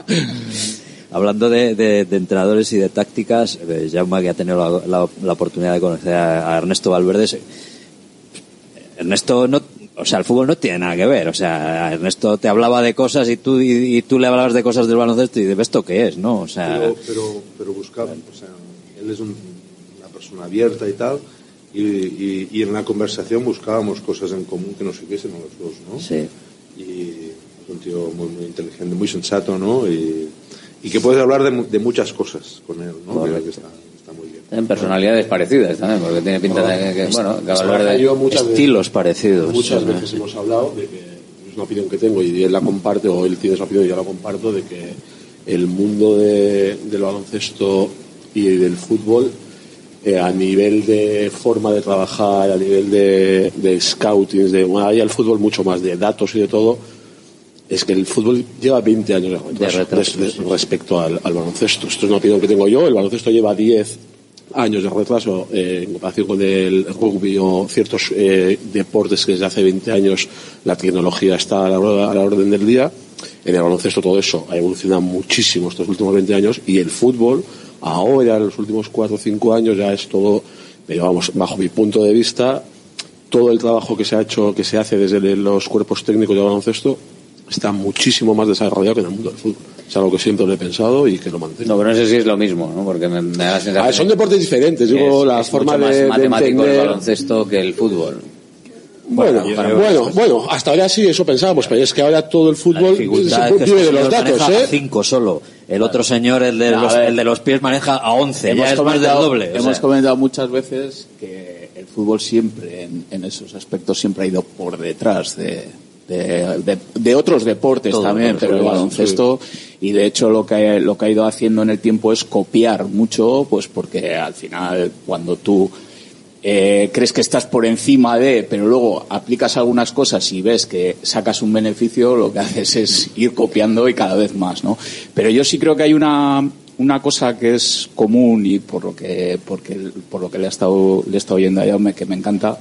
Hablando de, de, de entrenadores y de tácticas, eh, Jaume, que ha tenido la, la, la oportunidad de conocer a, a Ernesto Valverde, se- Ernesto no, o sea, el fútbol no tiene nada que ver, o sea, Ernesto te hablaba de cosas y tú y, y tú le hablabas de cosas del baloncesto y de ¿esto qué es? ¿No? O sea, Pero, pero, pero buscaba, o sea, él es un- una persona abierta y tal, y, y, y en la conversación buscábamos cosas en común que nos sirviesen a los dos, ¿no? Sí. Y es un tío muy, muy inteligente, muy sensato, ¿no? Y, y que puedes hablar de, mu- de muchas cosas con él, ¿no? Que, que está, está muy bien. En personalidades parecidas también, porque tiene pinta de que, bueno, que Valverde... Yo muchas veces- estilos parecidos. Muchas Sí, veces hemos hablado de que es una opinión que tengo y él la comparte, o él tiene esa opinión y yo la comparto, de que el mundo de- del baloncesto y del fútbol, eh, a nivel de forma de trabajar, a nivel de, de scouting, de, bueno, hay el fútbol mucho más de datos y de todo, es que el fútbol lleva veinte años de retraso, De retraso, res- sí. respecto al, al baloncesto. Esto es una opinión que tengo yo. El baloncesto lleva diez años de retraso eh, en comparación con el rugby o ciertos eh, deportes que desde hace veinte años la tecnología está a la, hora- a la orden del día. En el baloncesto todo eso ha evolucionado muchísimo estos últimos veinte años, y el fútbol ahora en los últimos cuatro o cinco años ya es todo, pero vamos, bajo mi punto de vista, todo el trabajo que se ha hecho, que se hace desde los cuerpos técnicos del baloncesto está muchísimo más desarrollado que en el mundo del fútbol. Es algo que siempre lo he pensado y que lo mantengo. No, pero no sé si es lo mismo, ¿no? Porque me, me da la sensación... Ah, son deportes diferentes, digo, es, la es forma mucho más de, de matemático entender. el baloncesto que el fútbol. Bueno, para- bueno, bueno, hasta ahora sí, eso pensábamos, pero es que ahora todo el fútbol dificultad se es que vive este de los señor datos, maneja a ¿eh? cinco solo. El otro señor, el de, A los, ver. el de los pies, maneja a once. Hemos Ya es más del comentado, doble. o hemos sea. comentado muchas veces que el fútbol siempre, en, en esos aspectos, siempre ha ido por detrás de, de, de- de otros deportes Todo, también, todo, pero el sí. baloncesto, y de hecho lo que, lo que ha ido haciendo en el tiempo es copiar mucho, pues porque al final, cuando tú eh, crees que estás por encima de, pero luego aplicas algunas cosas y ves que sacas un beneficio, lo que haces es ir copiando y cada vez más, ¿no? Pero yo sí creo que hay una, una cosa que es común, y por lo que, porque, por lo que le he estado, le he estado oyendo a Jaume, que me encanta,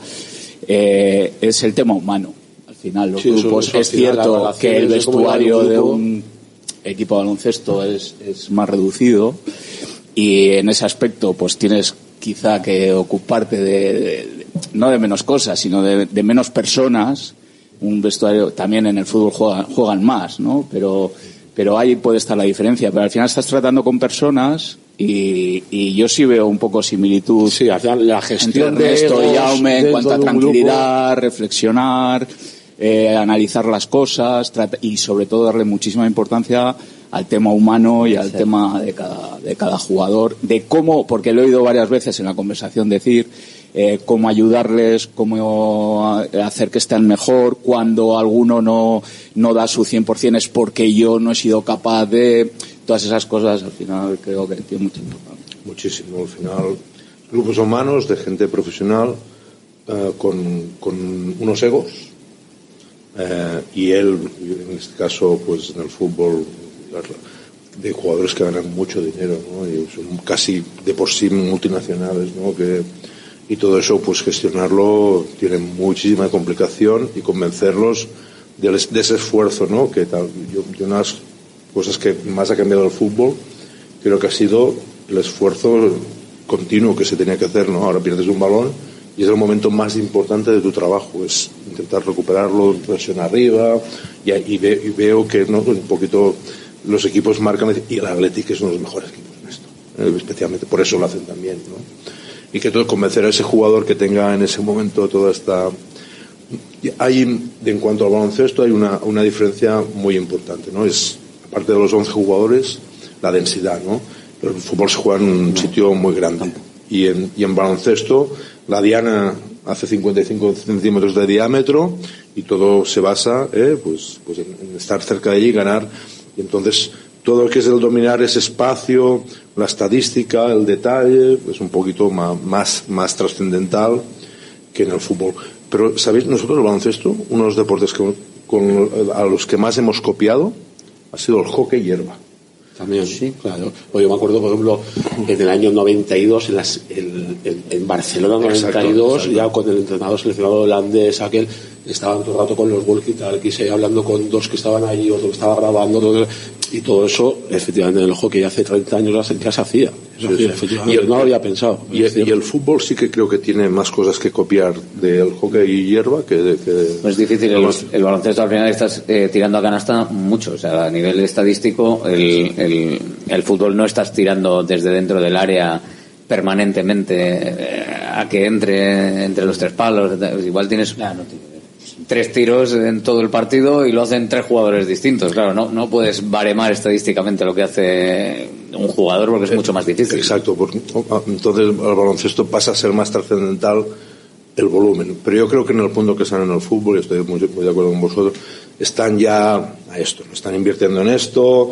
eh, es el tema humano. Al final, los Sí, eso- grupos, eso al es final, las cierto relaciones que el de cómo llevar un vestuario de grupo- un equipo de baloncesto es, es más reducido, y en ese aspecto pues tienes quizá que ocuparte de, de- no de menos cosas, sino de, de menos personas. Un vestuario, también en el fútbol juegan, juegan más, ¿no? Pero, pero ahí puede estar la diferencia. Pero al final estás tratando con personas, y, y yo sí veo un poco similitud. Sí, al final la gestión entre de Ernesto y egos Jaume en dentro cuanto a de un tranquilidad, reflexionar, eh, analizar las cosas, trata- y sobre todo darle muchísima importancia al tema humano y al tema de cada, de cada jugador, de cómo, porque lo he oído varias veces en la conversación decir, eh, cómo ayudarles, cómo hacer que estén mejor, cuando alguno no, no da su cien por ciento es porque yo no he sido capaz de, todas esas cosas al final creo que tiene mucha importancia. Muchísimo, al final, grupos humanos de gente profesional eh, con, con unos egos, eh, y él, en este caso, pues en el fútbol, de jugadores que ganan mucho dinero, ¿no? Y son casi de por sí multinacionales, ¿no? Que, y todo eso, pues gestionarlo tiene muchísima complicación y convencerlos de, de ese esfuerzo, ¿no? Que tal, yo, yo una de las cosas que más ha cambiado el fútbol creo que ha sido el esfuerzo continuo que se tenía que hacer, ¿no? Ahora pierdes un balón y es el momento más importante de tu trabajo, es intentar recuperarlo, presión arriba, y, y, ve, y veo que, ¿no?, un poquito los equipos marcan, y el Athletic es uno de los mejores equipos en esto, eh, especialmente por eso lo hacen también, ¿no? Y que todo convencer a ese jugador que tenga en ese momento toda esta... Hay, en cuanto al baloncesto, hay una, una diferencia muy importante, ¿no? Es, aparte de los once jugadores, la densidad, ¿no? El fútbol se juega en un sitio muy grande. Y en, y en baloncesto, la diana hace cincuenta y cinco centímetros de diámetro y todo se basa, eh, pues, pues en, en estar cerca de allí y ganar. Y entonces, todo lo que es el dominar ese espacio, la estadística, el detalle, es un poquito más, más, más trascendental que en el fútbol. Pero, ¿sabéis? Nosotros el baloncesto, uno de los deportes que, con, a los que más hemos copiado ha sido el hockey hierba. También, sí, claro. O yo me acuerdo, por ejemplo, en el año noventa y dos, en, las, en, en, en Barcelona noventa y dos, exacto, exacto. Ya con el entrenador seleccionado holandés, aquel, estaban todo el rato con los walkie-talkies, hablando con dos que estaban allí, otro que estaba grabando, otro, y todo eso, efectivamente, en el hockey hace treinta años ya se hacía. Sí, sí. Efectivamente, y el, no lo había pensado. Y el, y el fútbol sí que creo que tiene más cosas que copiar del hockey y hierba que... De, que no es difícil, el, el baloncesto al final estás eh, tirando a canasta mucho, o sea, a nivel estadístico, el, el, el fútbol no estás tirando desde dentro del área permanentemente eh, a que entre entre los tres palos, igual tienes... Nah, no tiene. Tres tiros en todo el partido y lo hacen tres jugadores distintos. Claro, no, no puedes baremar estadísticamente lo que hace un jugador porque es mucho más difícil. Exacto, porque entonces el baloncesto pasa a ser más trascendental el volumen. Pero yo creo que en el punto que están en el fútbol, y estoy muy, muy de acuerdo con vosotros, están ya a esto, están invirtiendo en esto,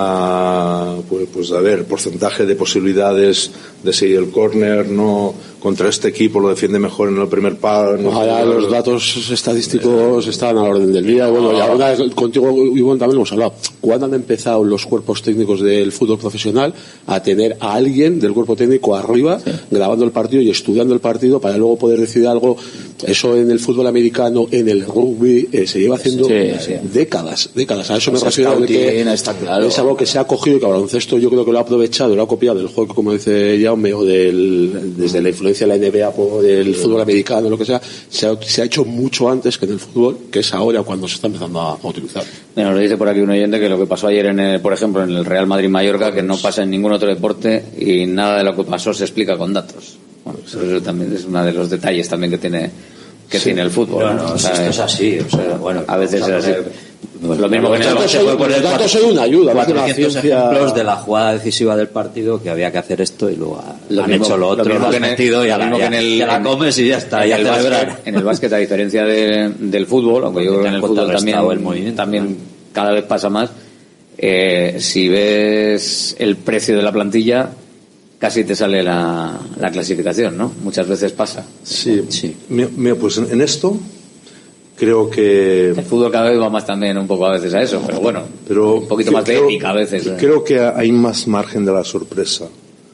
a, pues, pues a ver, porcentaje de posibilidades de seguir el córner, no contra este equipo lo defiende mejor en el primer palo. No, ojalá los datos estadísticos están a la orden del día. Bueno, y alguna vez contigo, Ivonne, también hemos hablado. ¿Cuándo han empezado los cuerpos técnicos del fútbol profesional a tener a alguien del cuerpo técnico arriba, sí, grabando el partido y estudiando el partido para luego poder decidir algo? Eso en el fútbol americano, en el rugby, eh, se lleva haciendo sí, sí. décadas, décadas. A eso me refiero, que está claro. Es algo que se ha cogido y que el baloncesto yo creo que lo ha aprovechado, lo ha copiado del juego, como dice Jaume, o del, desde la influencia de la N B A o del fútbol americano, lo que sea, se ha, se ha hecho mucho antes que en el fútbol, que es ahora cuando se está empezando a, a utilizar. Bueno, lo dice por aquí un oyente que lo que pasó ayer, en el, por ejemplo, en el Real Madrid-Mallorca, que no pasa en ningún otro deporte y nada de lo que pasó se explica con datos. Bueno, eso también es uno de los detalles también que tiene que sí. tiene el fútbol. Bueno, ¿no? O sea, esto es así, o sea, bueno, a veces es así. Bueno, lo mismo que en el datos los datos son una ayuda, cuatrocientos ejemplos de la jugada decisiva del partido que había que hacer esto y luego lo han mismo, hecho lo otro, lo mismo que en el, metido y a la, que en el, ya la comes y ya está. En, ya el básquet, en el básquet, a diferencia de, del fútbol, aunque yo creo que en el fútbol también, el movimiento, también cada vez pasa más, eh, si ves el precio de la plantilla, casi te sale la, la clasificación, ¿no? Muchas veces pasa. Sí, sí. Mira, pues en esto creo que el fútbol cada vez va más también un poco a veces a eso, pero bueno, pero un poquito más de creo, épica a veces. ¿eh? Creo que hay más margen de la sorpresa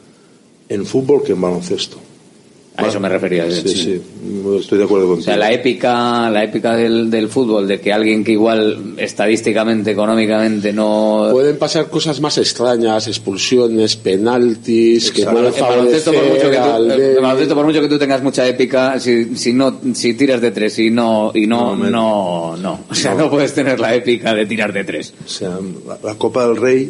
en fútbol que en baloncesto. A eso me refería. Sí, sí, sí, estoy de acuerdo contigo. O sea, la épica, la épica del, del fútbol, de que alguien que igual estadísticamente, económicamente no... Pueden pasar cosas más extrañas, expulsiones, penaltis, exacto, que pueden favorecer al... El baloncesto, por mucho que tú tengas mucha épica, si, si no, si tiras de tres y no, y no, no, no, no. O sea, no. no puedes tener la épica de tirar de tres. O sea, la, la Copa del Rey,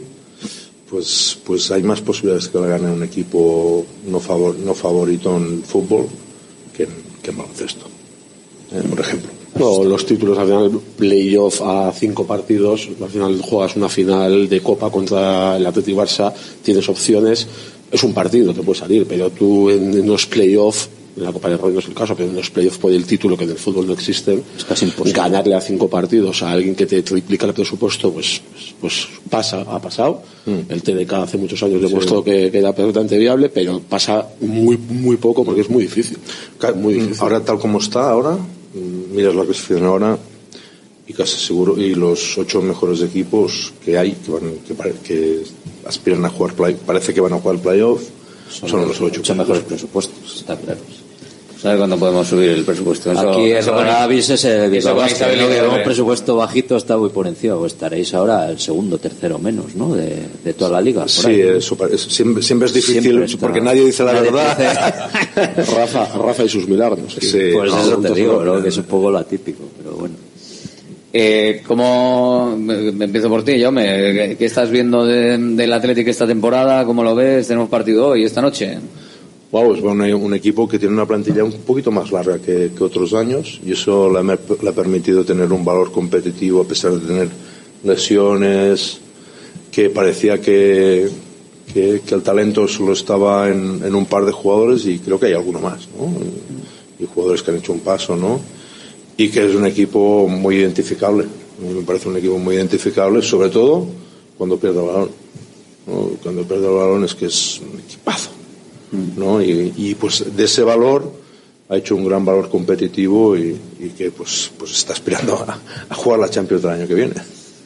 pues pues hay más posibilidades que la gane un equipo no favor, no favorito en fútbol que en, que en baloncesto, eh, por ejemplo. No, los títulos al final, playoff a cinco partidos, al final juegas una final de Copa contra el Athletic Barça, tienes opciones, es un partido, te puede salir, pero tú en, en los playoff, en la Copa del Rey no es el caso, pero en los playoffs por el título que en el fútbol no existen, es casi imposible. Ganarle a cinco partidos a alguien que te triplica el presupuesto, pues, pues, pues pasa, ha pasado. Mm. El T D K hace muchos años demostró sí. que, que era perfectamente viable, pero pasa muy, muy poco porque es muy difícil. Muy difícil. Ahora, tal como está ahora, miras la clasificación ahora y casi seguro, y los ocho mejores equipos que hay que, van, que, que aspiran a jugar play, parece que van a jugar playoff, son, son los ocho, ocho mejores presupuestos, está claro. ¿Sabes cuándo podemos subir el presupuesto? Eso, Aquí el eso con- Avis es el eso con Basket, Isabel ¿no? y Que Isabel. con un presupuesto bajito está muy por encima. Pues estaréis ahora el segundo, tercero menos, ¿no? De, de toda la liga. por Sí, ahí. eso pa- es- siempre, siempre es difícil Siempre está- porque nadie dice la nadie verdad. Rafa, Rafa y sus milagros. Sí, Pues no, eso te entonces digo, no- ¿no? Que es un poco lo atípico, pero bueno. Eh, ¿cómo, me, me empiezo por ti, yo me, ¿qué estás viendo de- del Athletic esta temporada? ¿Cómo lo ves? Tenemos partido hoy, esta noche. Wow, es un, un equipo que tiene una plantilla un poquito más larga que, que otros años y eso le ha, le ha permitido tener un valor competitivo a pesar de tener lesiones, que parecía que, que, que el talento solo estaba en, en un par de jugadores y creo que hay alguno más, ¿no? Y, y jugadores que han hecho un paso, ¿no? Y que es un equipo muy identificable. A mí me parece un equipo muy identificable, sobre todo cuando pierde el balón, ¿no? Cuando pierde el balón es que es un equipazo, ¿no? Y, y pues de ese valor ha hecho un gran valor competitivo y, y que pues pues está aspirando a, a jugar la Champions del año que viene.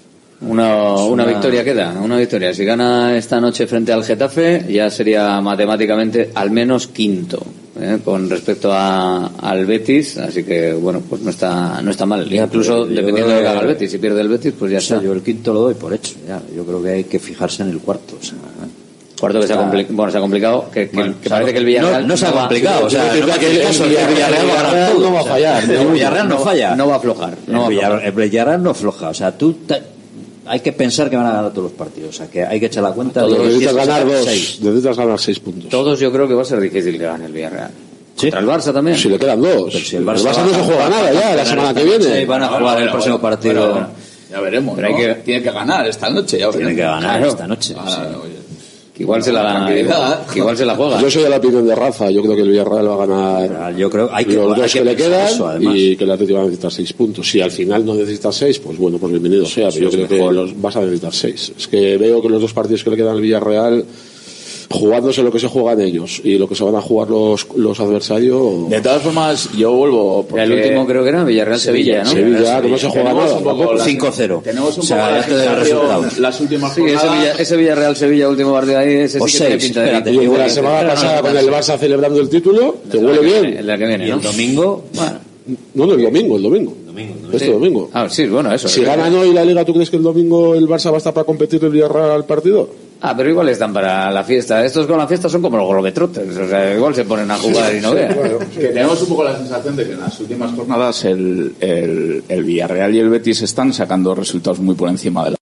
Una, Es una una- victoria queda, una victoria. Si gana esta noche frente al Getafe, ya sería matemáticamente al menos quinto, ¿eh? Con respecto a, al Betis, así que bueno, pues no está no está mal. Incluso yo dependiendo creo de lo que que- haga el Betis, si pierde el Betis, pues ya O sea, está. yo el quinto lo doy por hecho. Ya. Yo creo que hay que fijarse en el cuarto. O sea, Cuarto que se ha, está- compli- bueno, se ha complicado, que, que- Bueno, que o sea, parece que el Villarreal no- no se ha va- complicado, o sea, Sí, no me que hagas caso, el el Villarreal va a ganar todo, no va a o sea, fallar. el Villarreal no falla. No va a aflojar. No va a el, aflojar. Villarreal, el Villarreal no afloja. O sea, tú te- hay que pensar que van a ganar todos los partidos. O sea, que hay que echar la cuenta. Todos de que necesitas tienes que ganar sacar dos, seis. necesitas ganar seis puntos. Todos yo creo que va a ser difícil que gane el Villarreal. Contra el Barça también. Si le quedan dos. Pero si el el Barça, Barça no se va- juega va- nada ya va- la va- semana que va- viene. sí, van a Bueno, jugar bueno, el próximo bueno, partido. bueno, bueno. Ya veremos, Pero ¿no? hay que- Tiene que ganar esta noche. Ya Tiene veremos. que ganar Claro. esta noche. Ah, sí. oye. Que igual se la Tranquilidad. que igual se la juega. Yo soy de la opinión de Rafa. Yo creo que el Villarreal va a ganar Yo creo hay que, los hay dos que que, le pensar quedan eso, además. y que el Atlético va a necesitar seis puntos. Si al final no necesita seis, pues bueno, pues bienvenido sea. sí, Pero yo es creo mejor. que los vas a necesitar seis. Es que veo que los dos partidos que le quedan al Villarreal, jugándose lo que se juegan ellos y lo que se van a jugar los, los adversarios. De todas formas, yo vuelvo. Porque El último creo que era Villarreal-Sevilla, ¿no? Sevilla, que no se juega Tenemos nada. un poco tampoco. la- cinco cero. Tenemos un O sea, poco la ya te doy el sensación, resultado. las últimas Sí, ese, jornadas. Villa- ese Villarreal-Sevilla, último partido ahí, ese O sí que tiene seis, pinta de espérate, Y igual la que- semana pero no, pasada no, con no, el no. Barça celebrando el título, que huele bien. El de la que viene, Y ¿no? el domingo, bueno, No, no, el domingo, el domingo. Este Sí. domingo. Ah, sí, bueno, eso. Si ganan hoy la Liga, ¿tú crees que el domingo el Barça va a estar para competir el Villarreal al partido? Ah, pero igual están para la fiesta. Estos con la fiesta son como los globetrotters. O sea, igual se ponen a jugar y no vean. Que tenemos un poco la sensación de que en las últimas jornadas el, el, el Villarreal y el Betis están sacando resultados muy por encima de la